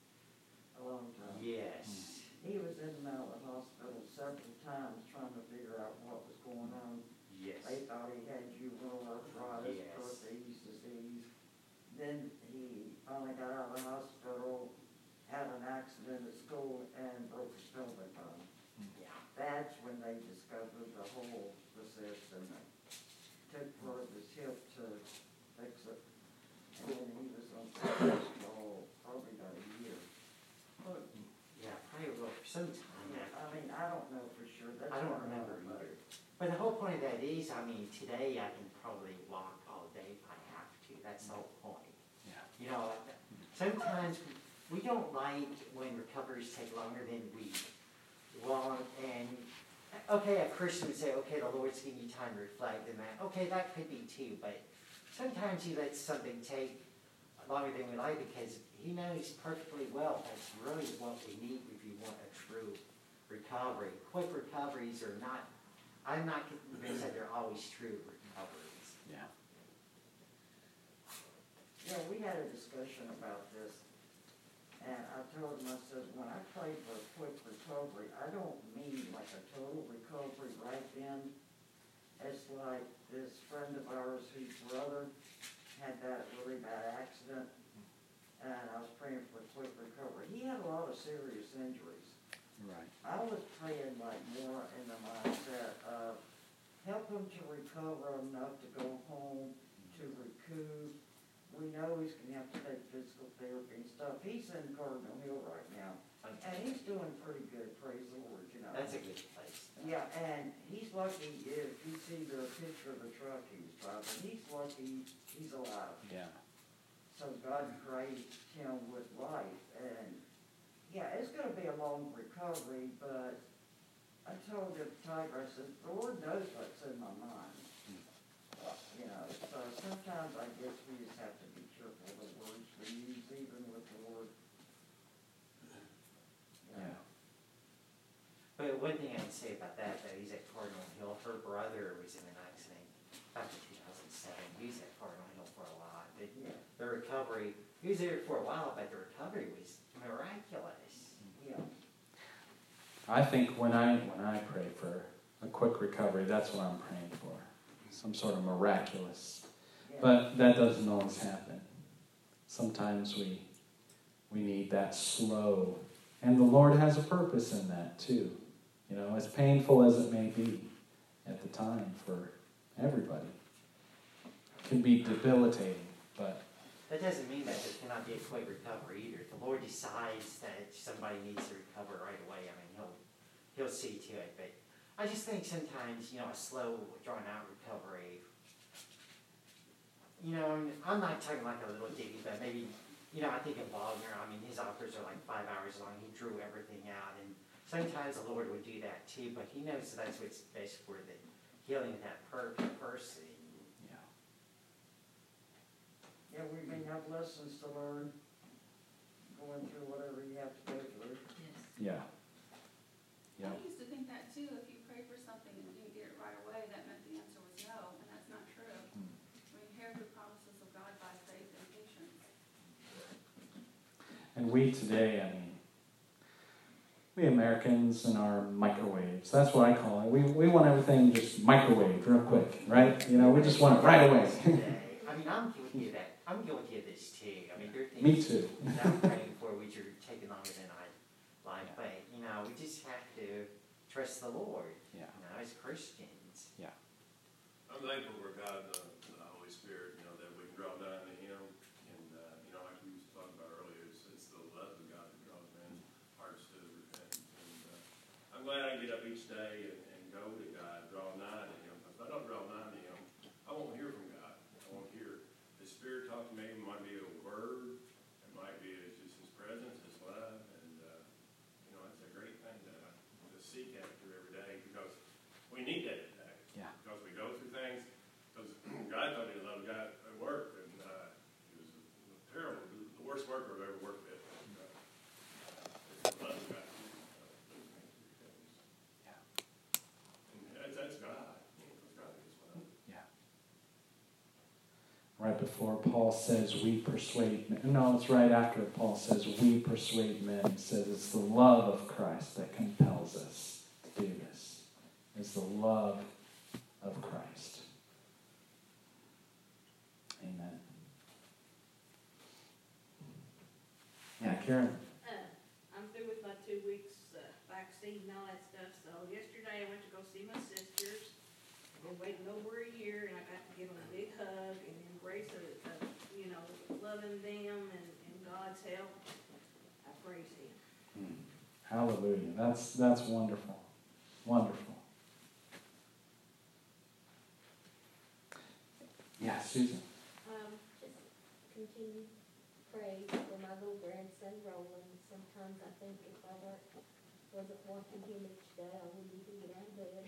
A long time. yes. He was in and out of the hospital several times trying to figure out what was going on. Yes. They thought he had juvenile arthritis, Yes. Perthes disease. Then he finally got out of the hospital, had an accident at school, and broke his pelvic bone. Yeah. That's when they discovered the hole, the cyst, and they took part of his hip to fix it. And then he was on hospital probably about a year. But, Yeah, probably will for some time. I mean, I don't know for sure. That's I don't what remember know, but- either. But the whole point of that is, I mean, today I can probably walk all day if I have to. That's the whole point. Yeah. You know, sometimes we don't like when recoveries take longer than we want. And, okay, a Christian would say, okay, the Lord's giving you time to reflect and that. Okay, that could be too. But sometimes he lets something take longer than we like because he knows perfectly well that's really what we need if you want a true recovery. Quick recoveries are not, I'm not convinced that they're always true recoveries. Yeah. Yeah, we had a discussion about this, and I told him, I said, when I pray for a quick recovery, I don't mean like a total recovery right then. It's like this friend of ours whose brother had that really bad accident, and I was praying for a quick recovery. He had a lot of serious injuries. Right. I was praying like more in the mindset of help him to recover enough to go home, to recoup. We know he's gonna have to take physical therapy and stuff. He's in Cardinal Hill right now, and he's doing pretty good, praise the Lord, you know. That's a good place. Yeah, and he's lucky if you see the picture of the truck he was driving, he's lucky he's alive. Yeah. So God graced him with life, and yeah, it's gonna be a long recovery, but I told the Tiger, I said, the Lord knows what's in my mind. You know, so sometimes I guess we just have to be careful of the words we use, even with the Lord. Yeah. But one thing I can say about that, though, he's at Cardinal Hill. Her brother was in an accident back in two thousand seven. He was at Cardinal Hill for a lot. But Yeah. the recovery, he was there for a while, but the recovery was miraculous. Yeah. I think when I when I pray for a quick recovery, that's what I'm praying for. Some sort of miraculous. Yeah. But that doesn't always happen. Sometimes we we need that slow. And the Lord has a purpose in that too. You know, as painful as it may be at the time for everybody. It can be debilitating, but That doesn't mean that there cannot be a quick recovery either. If the Lord decides that somebody needs to recover right away, I mean, he'll he'll see to it. But I just think sometimes, you know, a slow, drawn-out recovery, you know, and I'm not talking like a little ditty, but maybe, you know, I think of Wagner. I mean, his operas are like five hours long. He drew everything out, and sometimes the Lord would do that too, but he knows that's what's best for the healing of that per- person. yeah. Yeah, we may have lessons to learn going through whatever you have to go through. Yeah. Yeah. I used to think that too, if you pray for something and you didn't get it right away, that meant the answer was no, and that's not true. Hmm. We inherit the promises of God by faith and patience. And we today, I mean, we Americans and our microwaves, that's what I call it. We we want everything just microwaved real quick, right? You know, we just want it right away. I mean, I'm guilty of that. I'm guilty of this too. I mean, there are Me things too. that I'm praying for which are taking longer than I like, but, you know, we just have to trust the Lord, Yeah. you know, as Christians. I'm thankful for God, the, the Holy Spirit, you know, that we can draw down to Him. And, uh, you know, like we was talking about earlier, it's, it's the love of God that draws men's hearts to repentance. And uh, I'm glad I get up each day and, and go to God, draw nigh to Him. If I don't draw nigh to Him, I won't hear from God. I won't hear the Spirit talk to me. It might be a word. It might be just His presence, His love. And, uh, you know, it's a great thing to, to seek after every day because we need that today. Yeah. Because we go through things. Because God told me to love God at work, and uh, it was terrible, the worst worker I've ever worked with. And, uh, it's the love of God. Yeah. And that's, that's God. That's God is love. Yeah. Right before Paul says we persuade men. No, it's right after Paul says we persuade men. He says it's the love of Christ that compels us to do this. It's the love of Christ. Amen. Yeah, Karen. Uh, I'm through with my two weeks uh, vaccine and all that stuff, so yesterday I went to go see my sisters. I've been waiting over a year, and I got to give them a big hug and embrace a, a you know, loving them and, and God's help. I praise Him. Hallelujah. That's that's wonderful. Wonderful. Yeah, Susan. Um, just continue to pray for my little grandson Roland. Sometimes I think if I weren't, wasn't watching him each day, I wouldn't even get out of bed.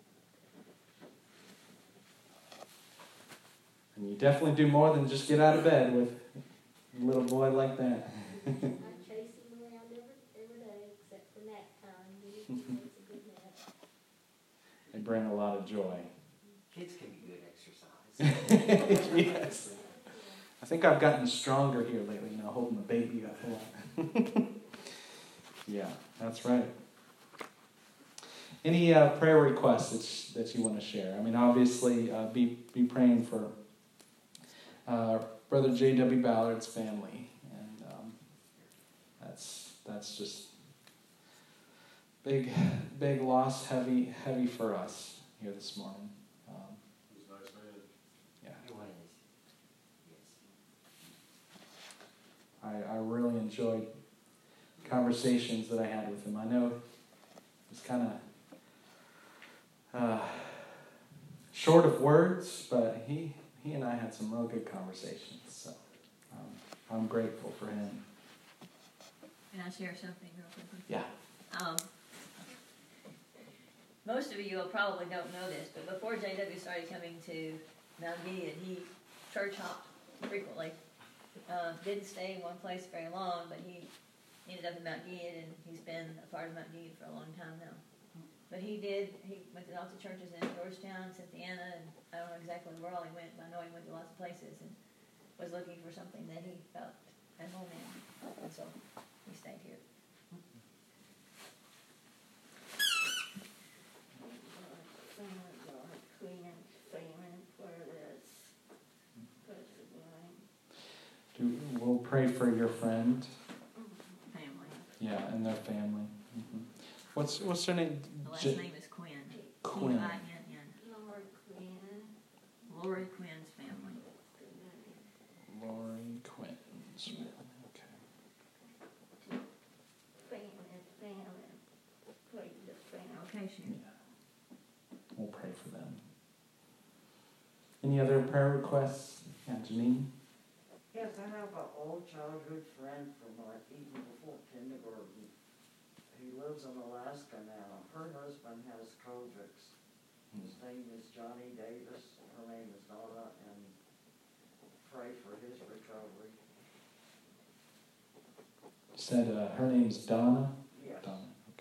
And you definitely do more than just get out of bed with a little boy like that. I chase him around every, every day except for nap time. He takes a good nap. They bring a lot of joy. Kids can be good exercise. Yes. I think I've gotten stronger here lately, you know, holding the baby up a lot. Yeah, that's right. Any uh, prayer requests that, that you want to share? I mean, obviously, uh, be be praying for uh, Brother J W Ballard's family, and um, that's that's just big, big loss, heavy, heavy for us here this morning. Um, He's a nice man. yeah, It was. Yes. I, I really enjoyed conversations that I had with him. I know it's kind of uh, short of words, but he he and I had some real good conversations. So um, I'm grateful for him. Can I share something real quickly? Yeah. Um, most of you probably don't know this, but before J W started coming to Mount Gilead, he church hopped frequently. Uh, didn't stay in one place very long, but he ended up in Mount Gilead, and he's been a part of Mount Gilead for a long time now. But he did, he went to lots of churches in Georgetown, Cynthiana, and I don't know exactly where all he went, but I know he went to lots of places and was looking for something that he felt at home in. And so he stayed here. Do, we'll pray for your friend. Family. Yeah, and their family. Mm-hmm. What's what's her name? The last J- name is Quinn. Quinn. Q I N N. Lord Quinn. Lori Quinn's family. Lori Quinn. Okay. Family, family. Pray the family. Okay, sure. Yeah. We'll pray for them. Any other prayer requests? Yeah, Janine? Yes, I have an old childhood friend from like even before kindergarten. He lives in Alaska now. Her husband has COVID. His name is Johnny Davis. Her name is Donna, and pray for his recovery. You said uh, her name's Donna? Yes. Donna, okay.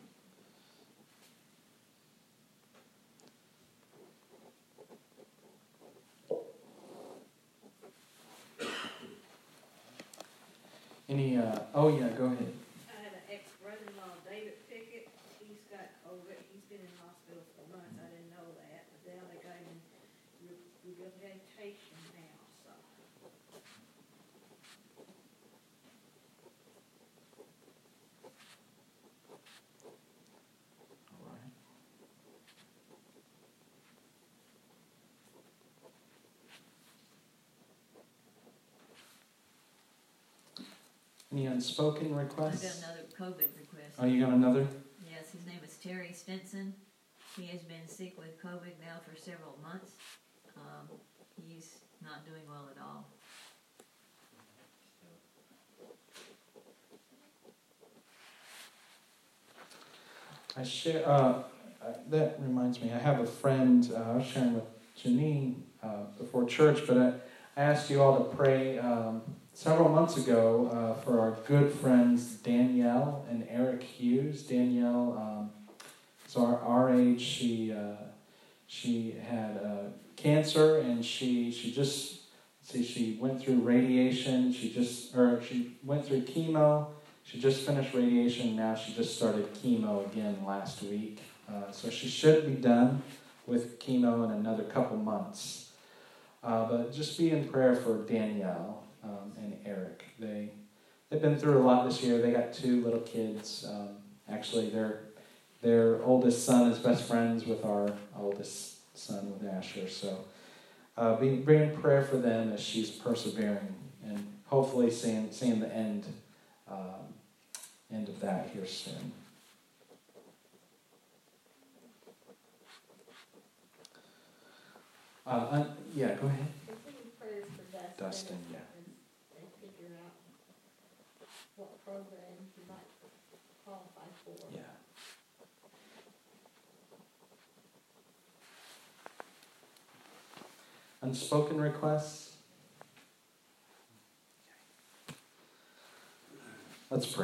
Any, uh, oh yeah, go ahead. I had an ex-brother-in-law, David Pickett. He's got COVID. He's been in hospital for months. I didn't know that, but now they got him in re- rehabilitation now, so. All right. Any unspoken I've requests? got another COVID request. Oh, you got another? Yes, his name is Terry Stinson. He has been sick with COVID now for several months. Um, he's not doing well at all. I share. Uh, uh, that reminds me. I have a friend. Uh, I was sharing with Janine uh, before church, but I, I asked you all to pray um, several months ago uh, for our good friends Danielle and Eric Hughes. Danielle, um, so our, our age, she uh, she had uh, cancer, and she she just see she went through radiation. She just or she went through chemo. She just finished radiation, now she just started chemo again last week. Uh, so she should be done with chemo in another couple months. Uh, but just be in prayer for Danielle um, and Eric. They, they've been through a lot this year. They got two little kids. Um, actually, their, their oldest son is best friends with our oldest son, with Asher. So uh, be, be in prayer for them as she's persevering and hopefully seeing, seeing the end Um, end of that here soon. Uh, un- yeah, go ahead. Continue prayers for Dustin. Dustin, yeah. And, and figure out what program he might qualify for. Yeah. Unspoken requests? Let's pray.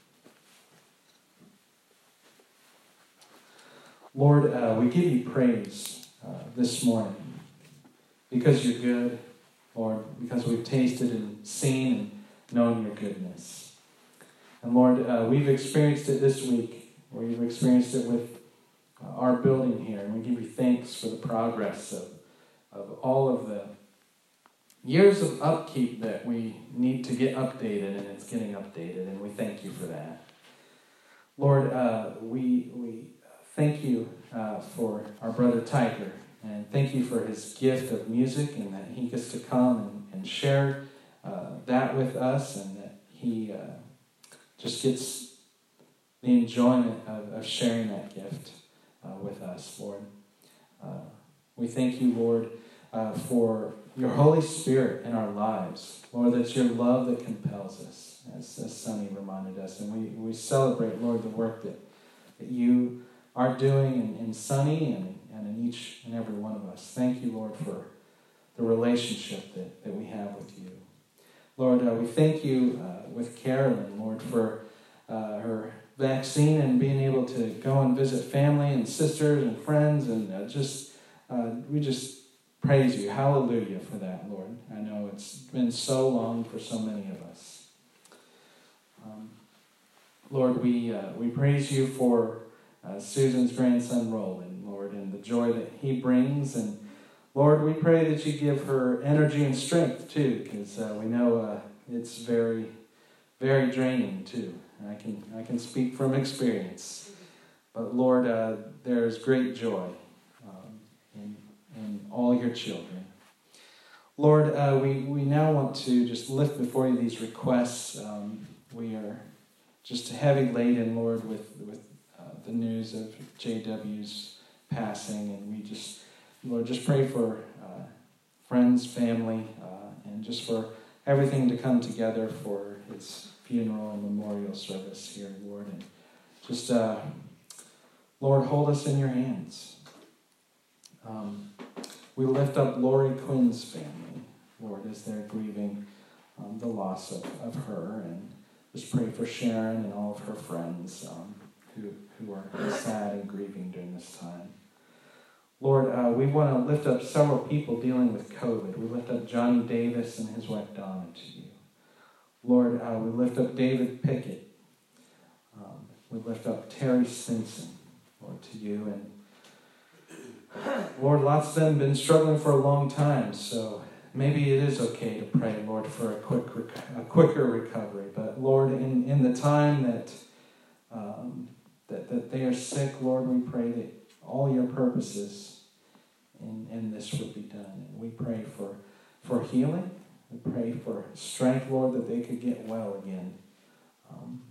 Lord, uh, we give you praise uh, this morning because you're good, Lord, because we've tasted and seen and known your goodness. And Lord, uh, we've experienced it this week. We've experienced it with uh, our building here, and we give you thanks for the progress of, of all of the years of upkeep that we need to get updated, and it's getting updated, and we thank you for that. Lord, uh, we we thank you uh, for our brother Tiger, and thank you for his gift of music, and that he gets to come and, and share uh, that with us, and that he uh, just gets the enjoyment of, of sharing that gift uh, with us, Lord. Uh, we thank you, Lord, uh, for your Holy Spirit in our lives. Lord, that's your love that compels us, as, as Sonny reminded us. And we, we celebrate, Lord, the work that, that you are doing in, in Sonny and, and in each and every one of us. Thank you, Lord, for the relationship that, that we have with you. Lord, uh, we thank you uh, with Carolyn, Lord, for uh, her vaccine and being able to go and visit family and sisters and friends. And uh, just, uh, we just praise you. Hallelujah for that, Lord. I know it's been so long for so many of us. Um, Lord, we uh, we praise you for uh, Susan's grandson, Roland, Lord, and the joy that he brings. And Lord, we pray that you give her energy and strength, too, because uh, we know uh, it's very, very draining, too. I can, I can speak from experience. But Lord, uh, there's great joy um, in and all your children. Lord, uh, we, we now want to just lift before you these requests. Um, we are just heavy laden, Lord, with, with uh, the news of J W's passing. And we just, Lord, just pray for uh, friends, family, uh, and just for everything to come together for his funeral and memorial service here, Lord. And just, uh, Lord, hold us in your hands. Um, we lift up Lori Quinn's family, Lord, as they're grieving um, the loss of, of her, and just pray for Sharon and all of her friends um, who, who are sad and grieving during this time. Lord, uh, we want to lift up several people dealing with COVID. We lift up Johnny Davis and his wife Donna to you. Lord, uh, we lift up David Pickett. Um, we lift up Terry Stinson, Lord, to you. And Lord, lots of them have been struggling for a long time, so maybe it is okay to pray, Lord, for a quick, a quicker recovery. But Lord, in, in the time that, um, that that they are sick, Lord, we pray that all your purposes in, in this would be done. And we pray for, for healing. We pray for strength, Lord, that they could get well again. Um,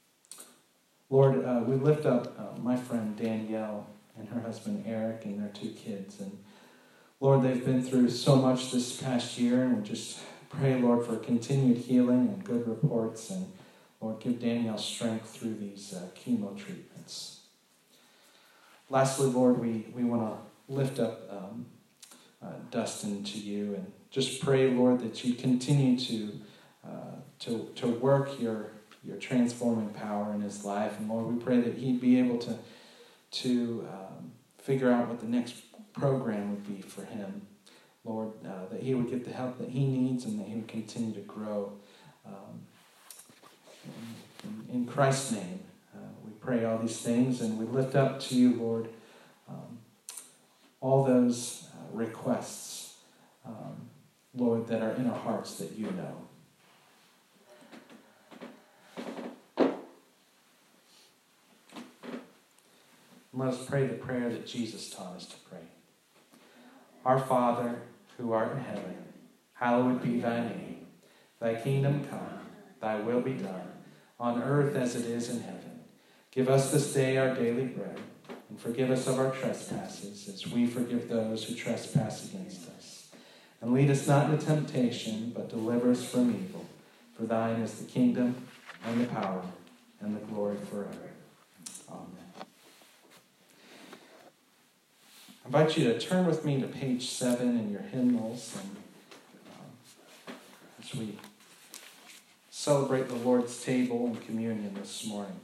Lord, uh, we lift up uh, my friend Danielle and her husband Eric and their two kids. And Lord, they've been through so much this past year, and we just pray, Lord, for continued healing and good reports. And Lord, give Danielle strength through these uh, chemo treatments. Lastly, Lord, we, we want to lift up um, uh, Dustin to you, and just pray, Lord, that you continue to uh, to to work your your transforming power in his life. And Lord, we pray that he'd be able to to um, figure out what the next program would be for him. Lord, uh, that he would get the help that he needs, and that he would continue to grow. Um, in, in Christ's name, uh, we pray all these things, and we lift up to you, Lord, um, all those uh, requests, um, Lord, that are in our hearts that you know. And let us pray the prayer that Jesus taught us to pray. Our Father, who art in heaven, hallowed be thy name. Thy kingdom come, thy will be done, on earth as it is in heaven. Give us this day our daily bread, and forgive us of our trespasses, as we forgive those who trespass against us. And lead us not into temptation, but deliver us from evil. For thine is the kingdom, and the power, and the glory forever. Amen. I invite you to turn with me to page seven in your hymnals, and um, as we celebrate the Lord's table and communion this morning.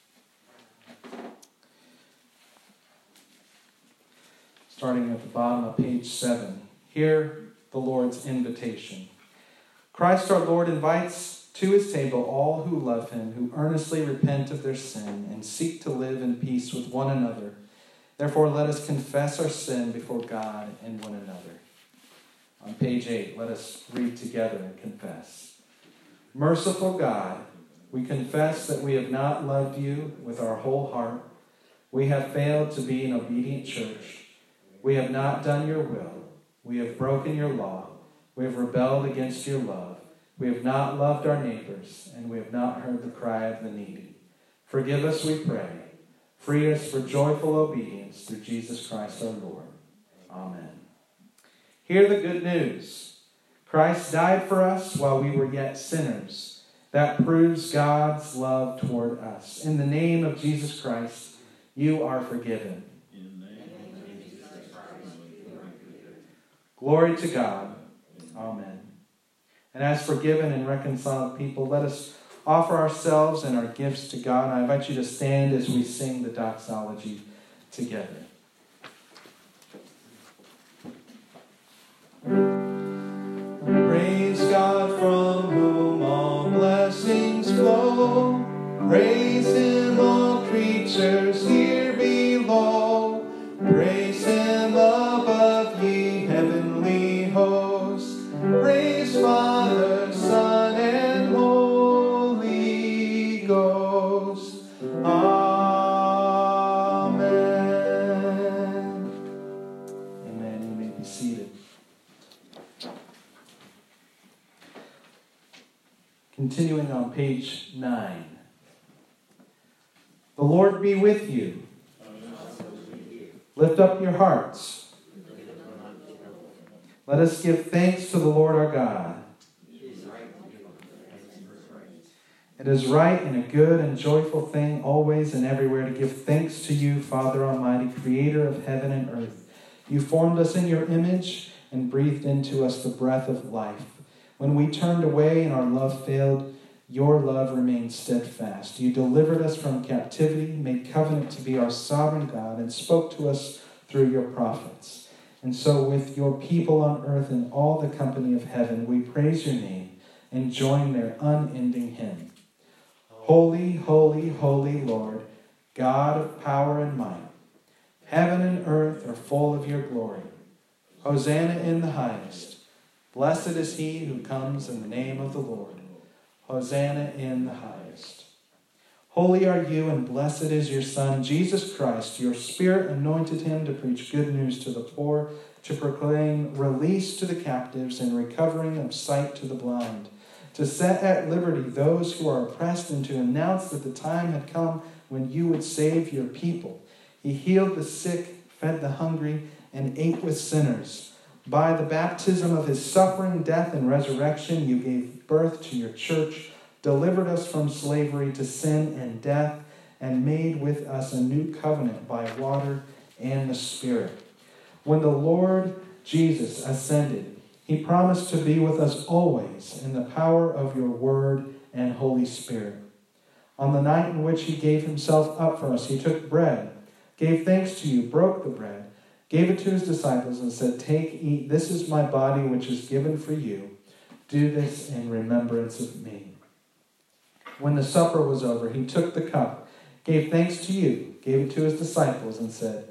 Starting at the bottom of page seven, hear the Lord's invitation. Christ our Lord invites to his table all who love him, who earnestly repent of their sin and seek to live in peace with one another. Therefore, let us confess our sin before God and one another. On page eight, let us read together and confess. Merciful God, we confess that we have not loved you with our whole heart. We have failed to be an obedient church. We have not done your will. We have broken your law. We have rebelled against your love. We have not loved our neighbors, and we have not heard the cry of the needy. Forgive us, we pray. Free us for joyful obedience through Jesus Christ our Lord. Amen. Hear the good news. Christ died for us while we were yet sinners. That proves God's love toward us. In the name of Jesus Christ, you are forgiven. Glory to God. Amen. And as forgiven and reconciled people, let us offer ourselves and our gifts to God. I invite you to stand as we sing the doxology together. Praise God from whom all blessings flow. Praise Him, all creatures here below. Praise Him above, ye heavenly hosts. Praise Father, Son, and Holy Ghost. Amen. Amen. You may be seated. Continuing on page nine. The Lord be with you. Lift up your hearts. Let us give thanks to the Lord our God. It is right and a good and joyful thing always and everywhere to give thanks to you, Father Almighty, Creator of heaven and earth. You formed us in your image and breathed into us the breath of life. When we turned away and our love failed, your love remained steadfast. You delivered us from captivity, made covenant to be our sovereign God, and spoke to us through your prophets. And so with your people on earth and all the company of heaven, we praise your name and join their unending hymn. Holy, holy, holy Lord, God of power and might. Heaven and earth are full of your glory. Hosanna in the highest. Blessed is he who comes in the name of the Lord. Hosanna in the highest. Holy are you, and blessed is your Son, Jesus Christ. Your Spirit anointed him to preach good news to the poor, to proclaim release to the captives and recovering of sight to the blind, to set at liberty those who are oppressed, and to announce that the time had come when you would save your people. He healed the sick, fed the hungry, and ate with sinners. By the baptism of his suffering, death, and resurrection, you gave birth to your church, delivered us from slavery to sin and death, and made with us a new covenant by water and the Spirit. When the Lord Jesus ascended, he promised to be with us always in the power of your word and Holy Spirit. On the night in which he gave himself up for us, he took bread, gave thanks to you, broke the bread, gave it to his disciples, and said, "Take, eat, this is my body which is given for you. Do this in remembrance of me." When the supper was over, he took the cup, gave thanks to you, gave it to his disciples, and said,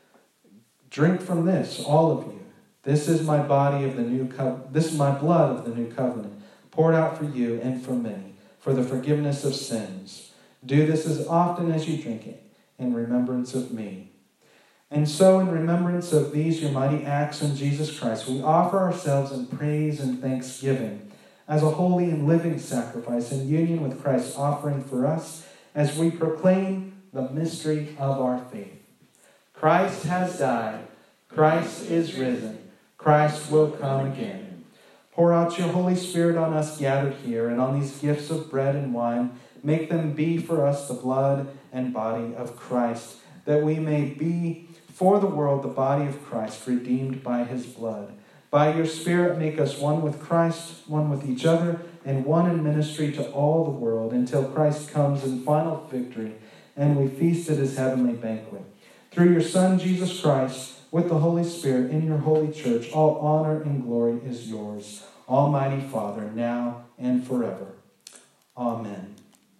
"Drink from this, all of you. This is my body of the new co- this is my blood of the new covenant, poured out for you and for many, for the forgiveness of sins. Do this as often as you drink it, in remembrance of me." And so, in remembrance of these your mighty acts in Jesus Christ, we offer ourselves in praise and thanksgiving as a holy and living sacrifice in union with Christ's offering for us as we proclaim the mystery of our faith. Christ has died. Christ is risen. Christ will come again. Pour out your Holy Spirit on us gathered here and on these gifts of bread and wine. Make them be for us the blood and body of Christ, that we may be for the world the body of Christ, redeemed by his blood. By your Spirit, make us one with Christ, one with each other, and one in ministry to all the world, until Christ comes in final victory, and we feast at his heavenly banquet. Through your Son, Jesus Christ, with the Holy Spirit, in your holy church, all honor and glory is yours, Almighty Father, now and forever. Amen.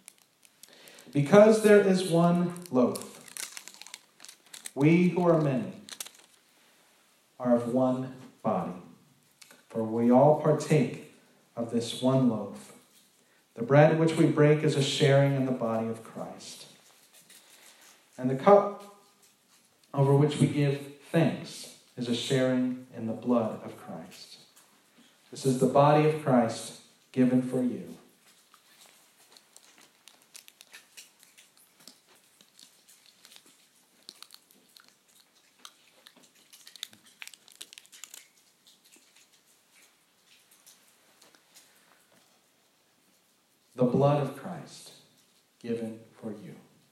Because there is one loaf, we who are many are of one body. For For we all partake of this one loaf. The bread which we break is a sharing in the body of Christ. And the cup over which we give thanks is a sharing in the blood of Christ. This is the body of Christ given for you. The blood of Christ given for you.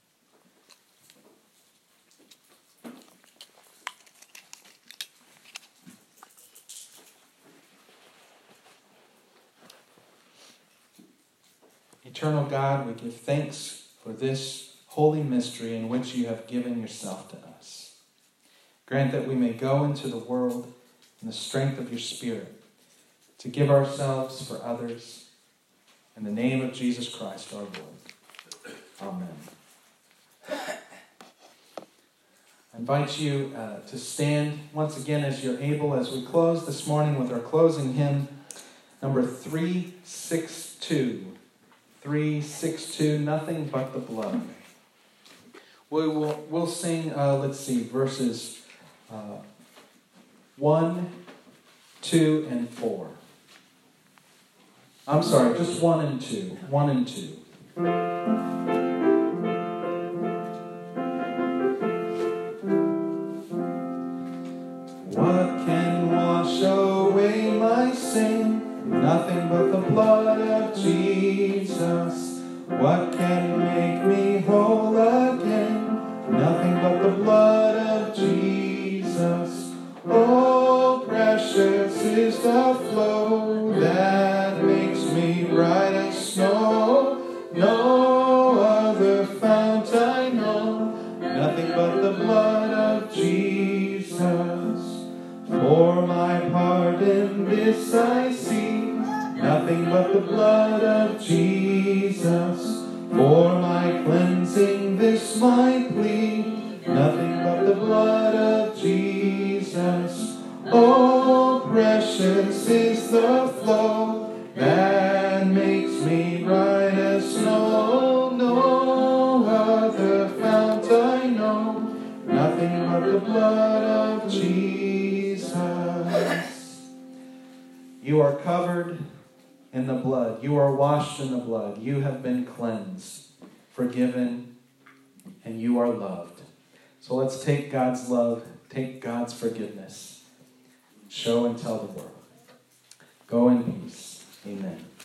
Eternal God, we give thanks for this holy mystery in which you have given yourself to us. Grant that we may go into the world in the strength of your Spirit to give ourselves for others. In the name of Jesus Christ our Lord. Amen. I invite you uh, to stand once again as you're able as we close this morning with our closing hymn, number three sixty-two. three sixty-two, Nothing But the Blood. We will, we'll sing, uh, let's see, verses uh, one, two, and four. I'm sorry, just one and two. One and two. What can wash away my sin? Nothing but the blood of Jesus. What can make me whole again? Nothing but the blood of Jesus. Oh, precious is the flow that makes me bright as snow. No other fount I know, nothing but the blood of Jesus. For my part in this I see, nothing but the blood of Jesus. For my cleansing this my plea, nothing but the blood of Jesus. Oh, precious is the flow that makes me bright as snow. No other fount I know, nothing but the blood of Jesus. You are covered in the blood. You are washed in the blood. You have been cleansed, forgiven, and you are loved. So let's take God's love, take God's forgiveness, show and tell the world. Go in peace. Amen.